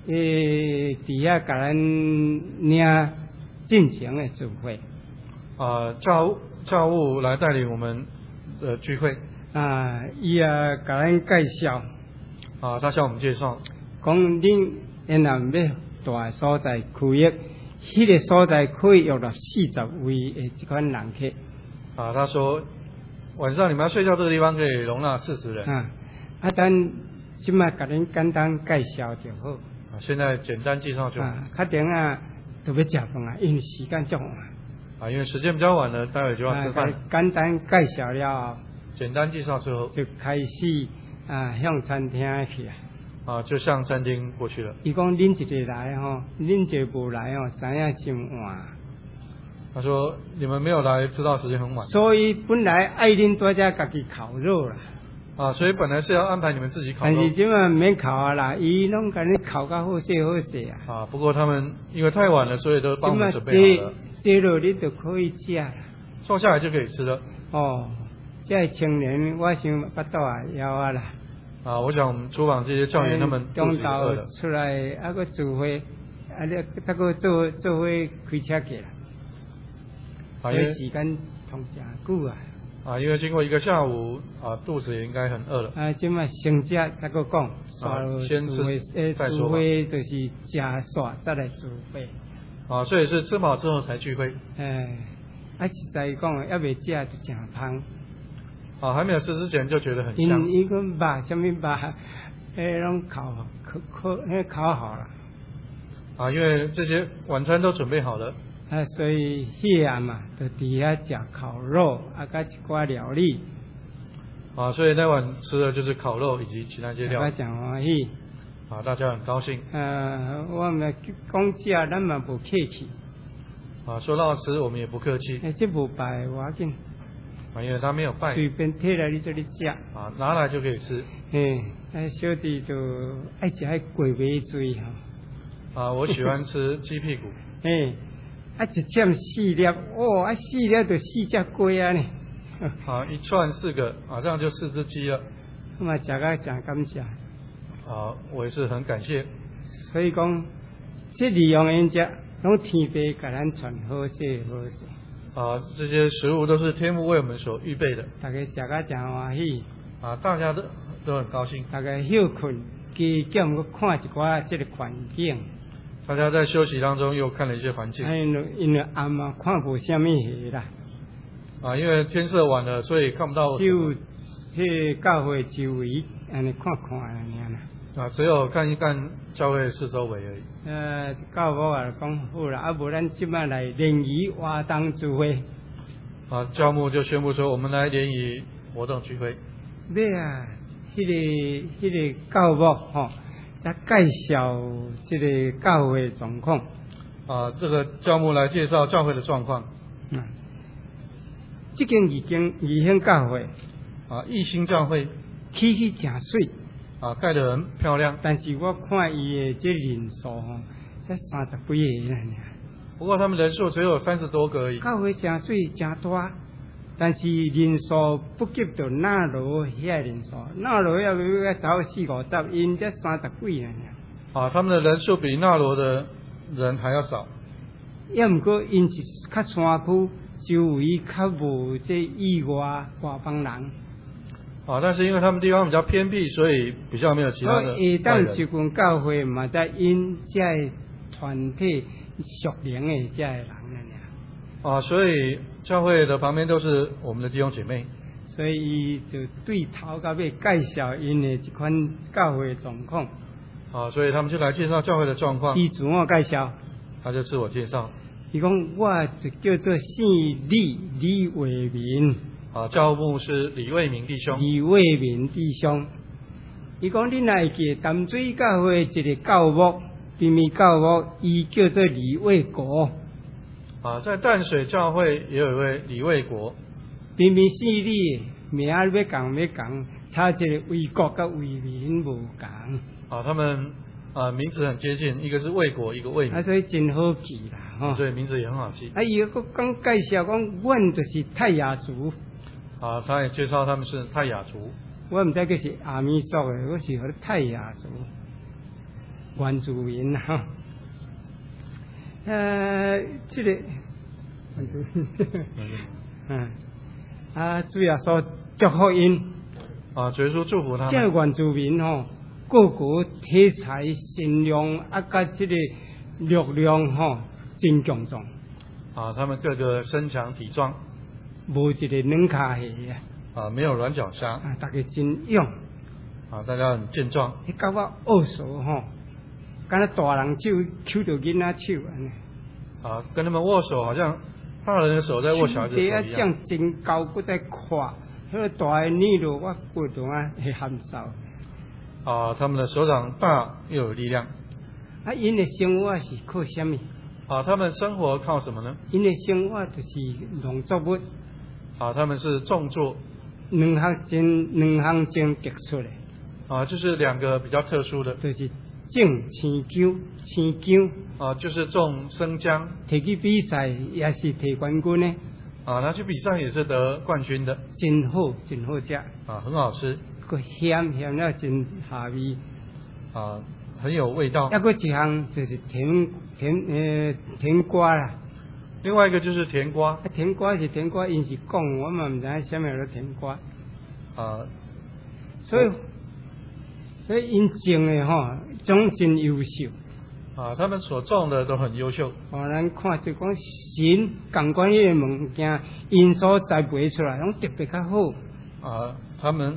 底下给咱领进行的聚会。 教务来带领我们的聚会。 伊给咱介绍。 他向我们介绍。 讲恁因若要大所在区域，迄个所在可以约到40位的这款人客。 他说晚上你们要睡觉这个地方可以容纳40人。 咱即摆甲恁简单介绍就好。 现在简单介绍就好。 确定就要食饭因为时间足晚。 因为时间比较晚了，待会就要吃饭。 简单介绍了后， 简单介绍之后， 就开始向餐厅去就向餐厅过去了。 伊讲恁一个来恁一个无来知影真晚。 他说你们没有来，知道时间很晚。 所以本来爱恁大家家己烤肉啦。 所以本来是要安排你们自己烤肉。 但是即摆唔免烤啦，伊拢甲你烤到好势好势不过他们因为太晚了，所以都帮我们准备好了。 这肉你就可以吃啦。 坐下来就可以吃了。 这青年我想巴肚枵啦。 我想我们厨房这些教员他们肚子饿了。 出来个聚会，你再个做伙开车去啦。所以时间同真久因为经过一个下午肚子也应该很饿了。 即摆先食再个讲， 先吃再说。 聚会就是食煞再来聚会。 所以是吃饱之后才聚会。 实在讲，还未食就真香。 还没有吃之前就觉得很香。 伊个肉什么肉，拢烤好了。 因为这些晚餐都准备好了。 所以迄暗嘛，就底下食烤肉，加一寡料理。 所以那晚吃的就是烤肉以及其他一些料理。 大家真欢喜。 大家很高兴。 我们讲食，咱嘛不客气。 说到吃，我们也不客气。 这无拜我紧。 因为他没有拜。 随便摕来你这里食。 拿来就可以吃。 小弟就爱食迄龟尾椎我喜欢吃鸡屁股。 一针4粒，4粒就4只龟呢。 一串4个，这样就4只鸡了。 我嘛食个真感谢。 我也是很感谢。 所以讲，这利用因只，拢天父给咱传好势好势。 这些食物都是天父为我们所预备的。 大家食个真欢喜。 大家都很高兴。 大家休困，加减我看一寡这个环境。 大家在休息当中又看了一些环境。 因为暗嘛看无什么啦。因为天色晚了，所以看不到。 就去教会周围安尼看看安尼啦。只有看一看教会四周围而已。 教务讲好啦，无咱即摆来联谊活动聚会。 教牧就宣布说，我们来联谊活动聚会。 迄个教务再介绍这个教会状况。 这个教牧来介绍教会的状况。 这间义兴教会。 义兴教会。 起真水。 盖得很漂亮。 但是我看伊的这人数才30几个尔。 不过他们人数只有30多个而已。 教会真水真大。但是人数不及到那罗遐人数，那罗要走40-50，因才30几人。 他们的人数比那罗的人还要少。 也毋过因是较山区，周围较无这意外邦人。 但是因为他们地方比较偏僻，所以比较没有其他的外人。 当一群教会嘛，在因这团体属灵的这人所以教会的旁边都是我们的弟兄姐妹。 所以就对头到尾介绍因的这款教会的状况。 所以他们就来介绍教会的状况。 伊自我介绍。 他就自我介绍。 伊讲我就叫做姓李伟民。 教牧是李卫民弟兄。 李卫民弟兄。伊讲恁来记淡水教会一个教牧，平面教牧，伊叫做李卫国。 在淡水教会也有一位李卫国。 平面姓李名要讲，差一个卫国跟卫民无同。 他们名字很接近，一个是卫国，一个卫民。 所以真好记啦， 所以名字也很好记。 伊个讲介绍讲，阮就是泰雅族。 他也介绍他们是泰雅族。 我唔知佢是阿米族的，我是泰雅族。 原住民哈，这个原住民，主要说祝福因， 主耶稣祝福他们。 这个原住民吼，个个体彩善良，甲这个力量吼真强壮。 他们各个身强体壮， 无一个软脚虾没有软脚虾。 大家真勇。 大家很健壮。 你甲我握手吼，敢若大人手揪着囡仔手安尼。 跟他们握手，好像大人的手在握小孩子的手一样。 真高，搁在看，迄个大的捏落我骨头会含烧。 他们的手掌大又有力量。 因的生活是靠什么？ 他们生活靠什么呢？ 因的生活就是农作物。 他们是种作。 两项真突出的。 就是两个比较特殊的， 就是种青姜， 就是种生姜， 摕去比赛也是摕冠军呢。 拿去比赛也是得冠军的， 真好吃。 很好吃， 个咸了真下味， 很有味道。 还个一项就是甜瓜啦。 另外一个就是甜瓜， 甜瓜，因是讲我嘛唔知什么叫甜瓜。所以因种的吼，种真优秀。 他们所种的都很优秀。 咱看就讲神共款迄个物件，因所栽培出来，拢特别较好。 他们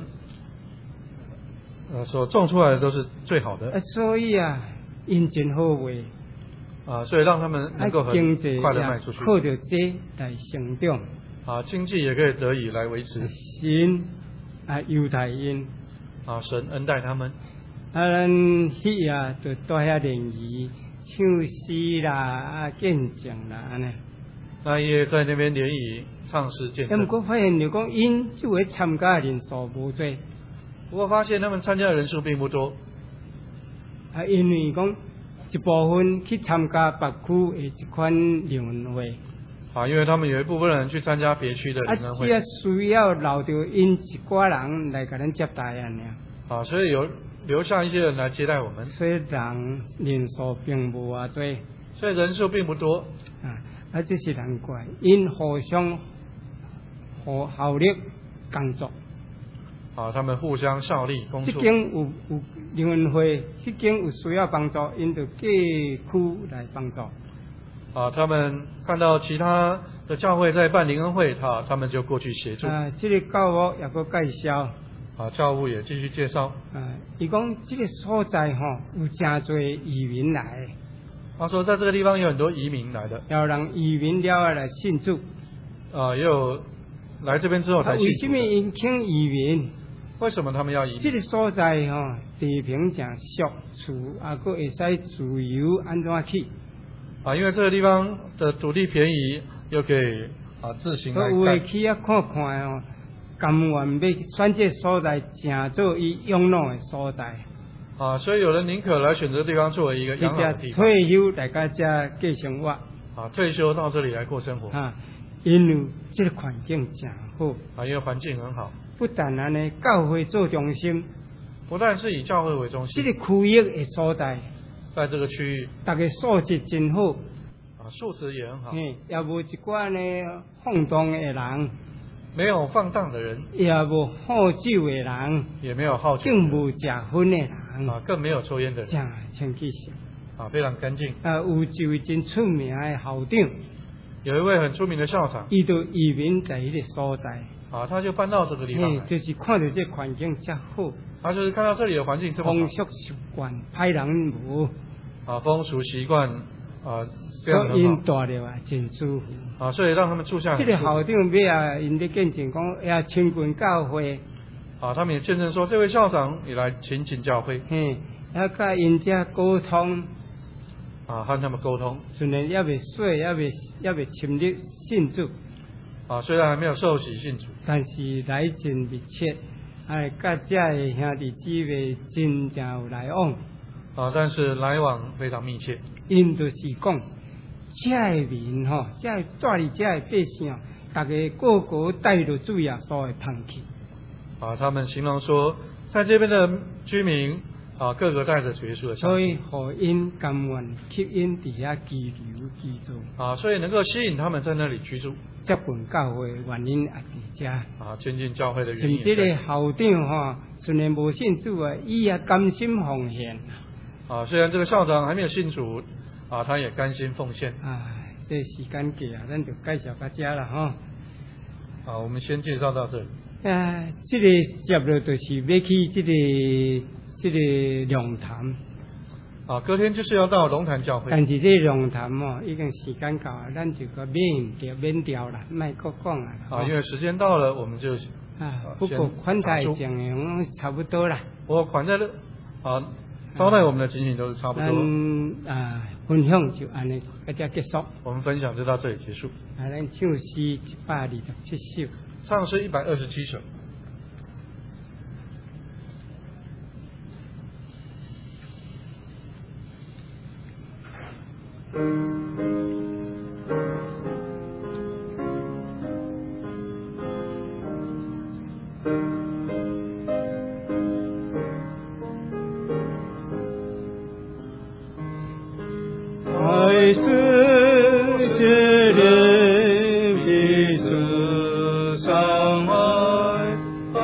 所种出来的都是最好的。 所以因真好卖。 所以让他们能够很快的卖出去。 靠着这来成长。 经济也可以得以来维持。 神优待因。 神恩待他们。 咱迄夜就带遐联谊、唱诗啦、见证啦安尼。 那也在那边联谊、唱诗、见证。 不过发现就讲因就会参加的人数无多。 不过发现他们参加的人数并不多。 因为讲一部分去参加别区的一款灵恩会。 因为他们有一部分人去参加别区的灵恩会。 需要留着因一寡人来给咱接待安尼。 所以有留下一些人来接待我们。 所以人人数并无多。 所以人数并不多。 这是难怪，因互相效力工作。 他们互相效力工作。 这间有灵恩会，迄间有需要帮助，因就各区来帮助。 他们看到其他的教会在办灵恩会，他们就过去协助。 这个教务也个介绍。 教务也继续介绍。 伊讲这个所在有真多移民来。 他说在这个地方有很多移民来的。 有人移民了来信主。 也有来这边之后才信主。 为什么因肯移民？ 为什么他们要移民？ 这个所在地平真俗，厝个会使自由安怎去？ 因为这个地方的土地便宜，又可以自行来盖。 所以有会去看看甘愿要选这所在，成做伊养老的所在。 所以有人宁可来选择地方作为一个养老的地方。 退休来家这过生活。 退休到这里来过生活。 因为这个环境真好。 因为环境很好。 不但安尼，教会做中心。 不但是以教会为中心。 这个区域的所在。 在这个区域。 大家素质真好。 素质也很好。 也无一寡呢放荡的人。 没有放荡的人。 也无好酒的人。 也没有好酒。 更无食薰的人。 更没有抽烟的人。 真清气性。 非常干净。 有一位真出名的校长。 有一位很出名的校长。 伊就移民在迄个所在。 他就搬到这个地方来。 就是看到这环境这好。 他就是看到这里的环境这么好。 风俗习惯歹人无。 风俗习惯所以因住了真舒服。 所以让他们住下来。 这个校长要因咧见证讲也亲近教会。 他们也见证说这位校长也来亲近教会。 要甲因遮沟通。 和他们沟通。 虽然也未说，也未深入信主。 虽然还没有受洗信主， 但是来真密切。甲遮的兄弟姊妹真正有来往。 但是来往非常密切。 因就是讲，遮的民遮住伫遮的百姓，大家个个带着主耶稣的香气。 他们形容说，在这边的居民各个带着主耶稣的相所以信互因甘愿吸引伫遐居留居住， 所以能够吸引他们在那里居住接近教会原因也伫遮。 亲近教会的原因甚至个校长虽然无信主伊也甘心奉献。 虽然这个校长还没有信主他也甘心奉献。 这时间过咱就介绍到遮啦我们先介绍到这里。 这个接落就是要去这个龙潭。 隔天就是要到龙潭教会。 但是这龙潭已经时间到了，咱就个免掉了，莫搁讲了。 因为时间到了，我们就不过款待情形差不多啦。 不过款待的招待我们的情形都是差不多。 分享就安尼，大家结束。 我们分享就到这里结束。 咱唱诗127首， 唱诗127首。 爱世界的彼此相爱，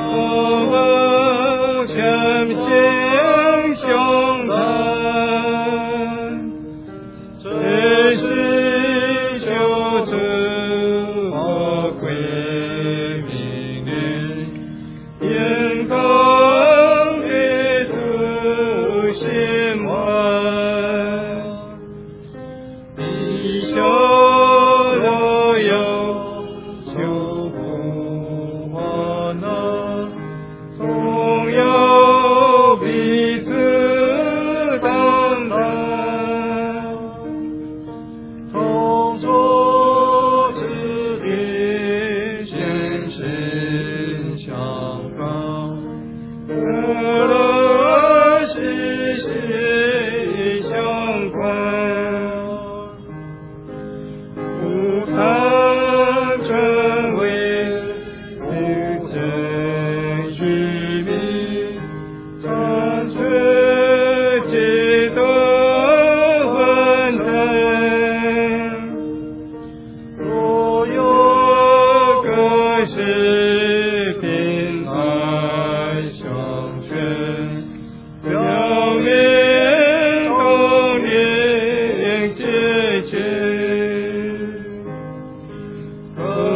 我全心相伴，这是救主我归命的，眼光的主心怀。小路有救不完总有彼此担当，同坐之地心心相靠，息息相关。成为无证居民，transfer 基督混成，若有个是平安相劝，表明童年节前。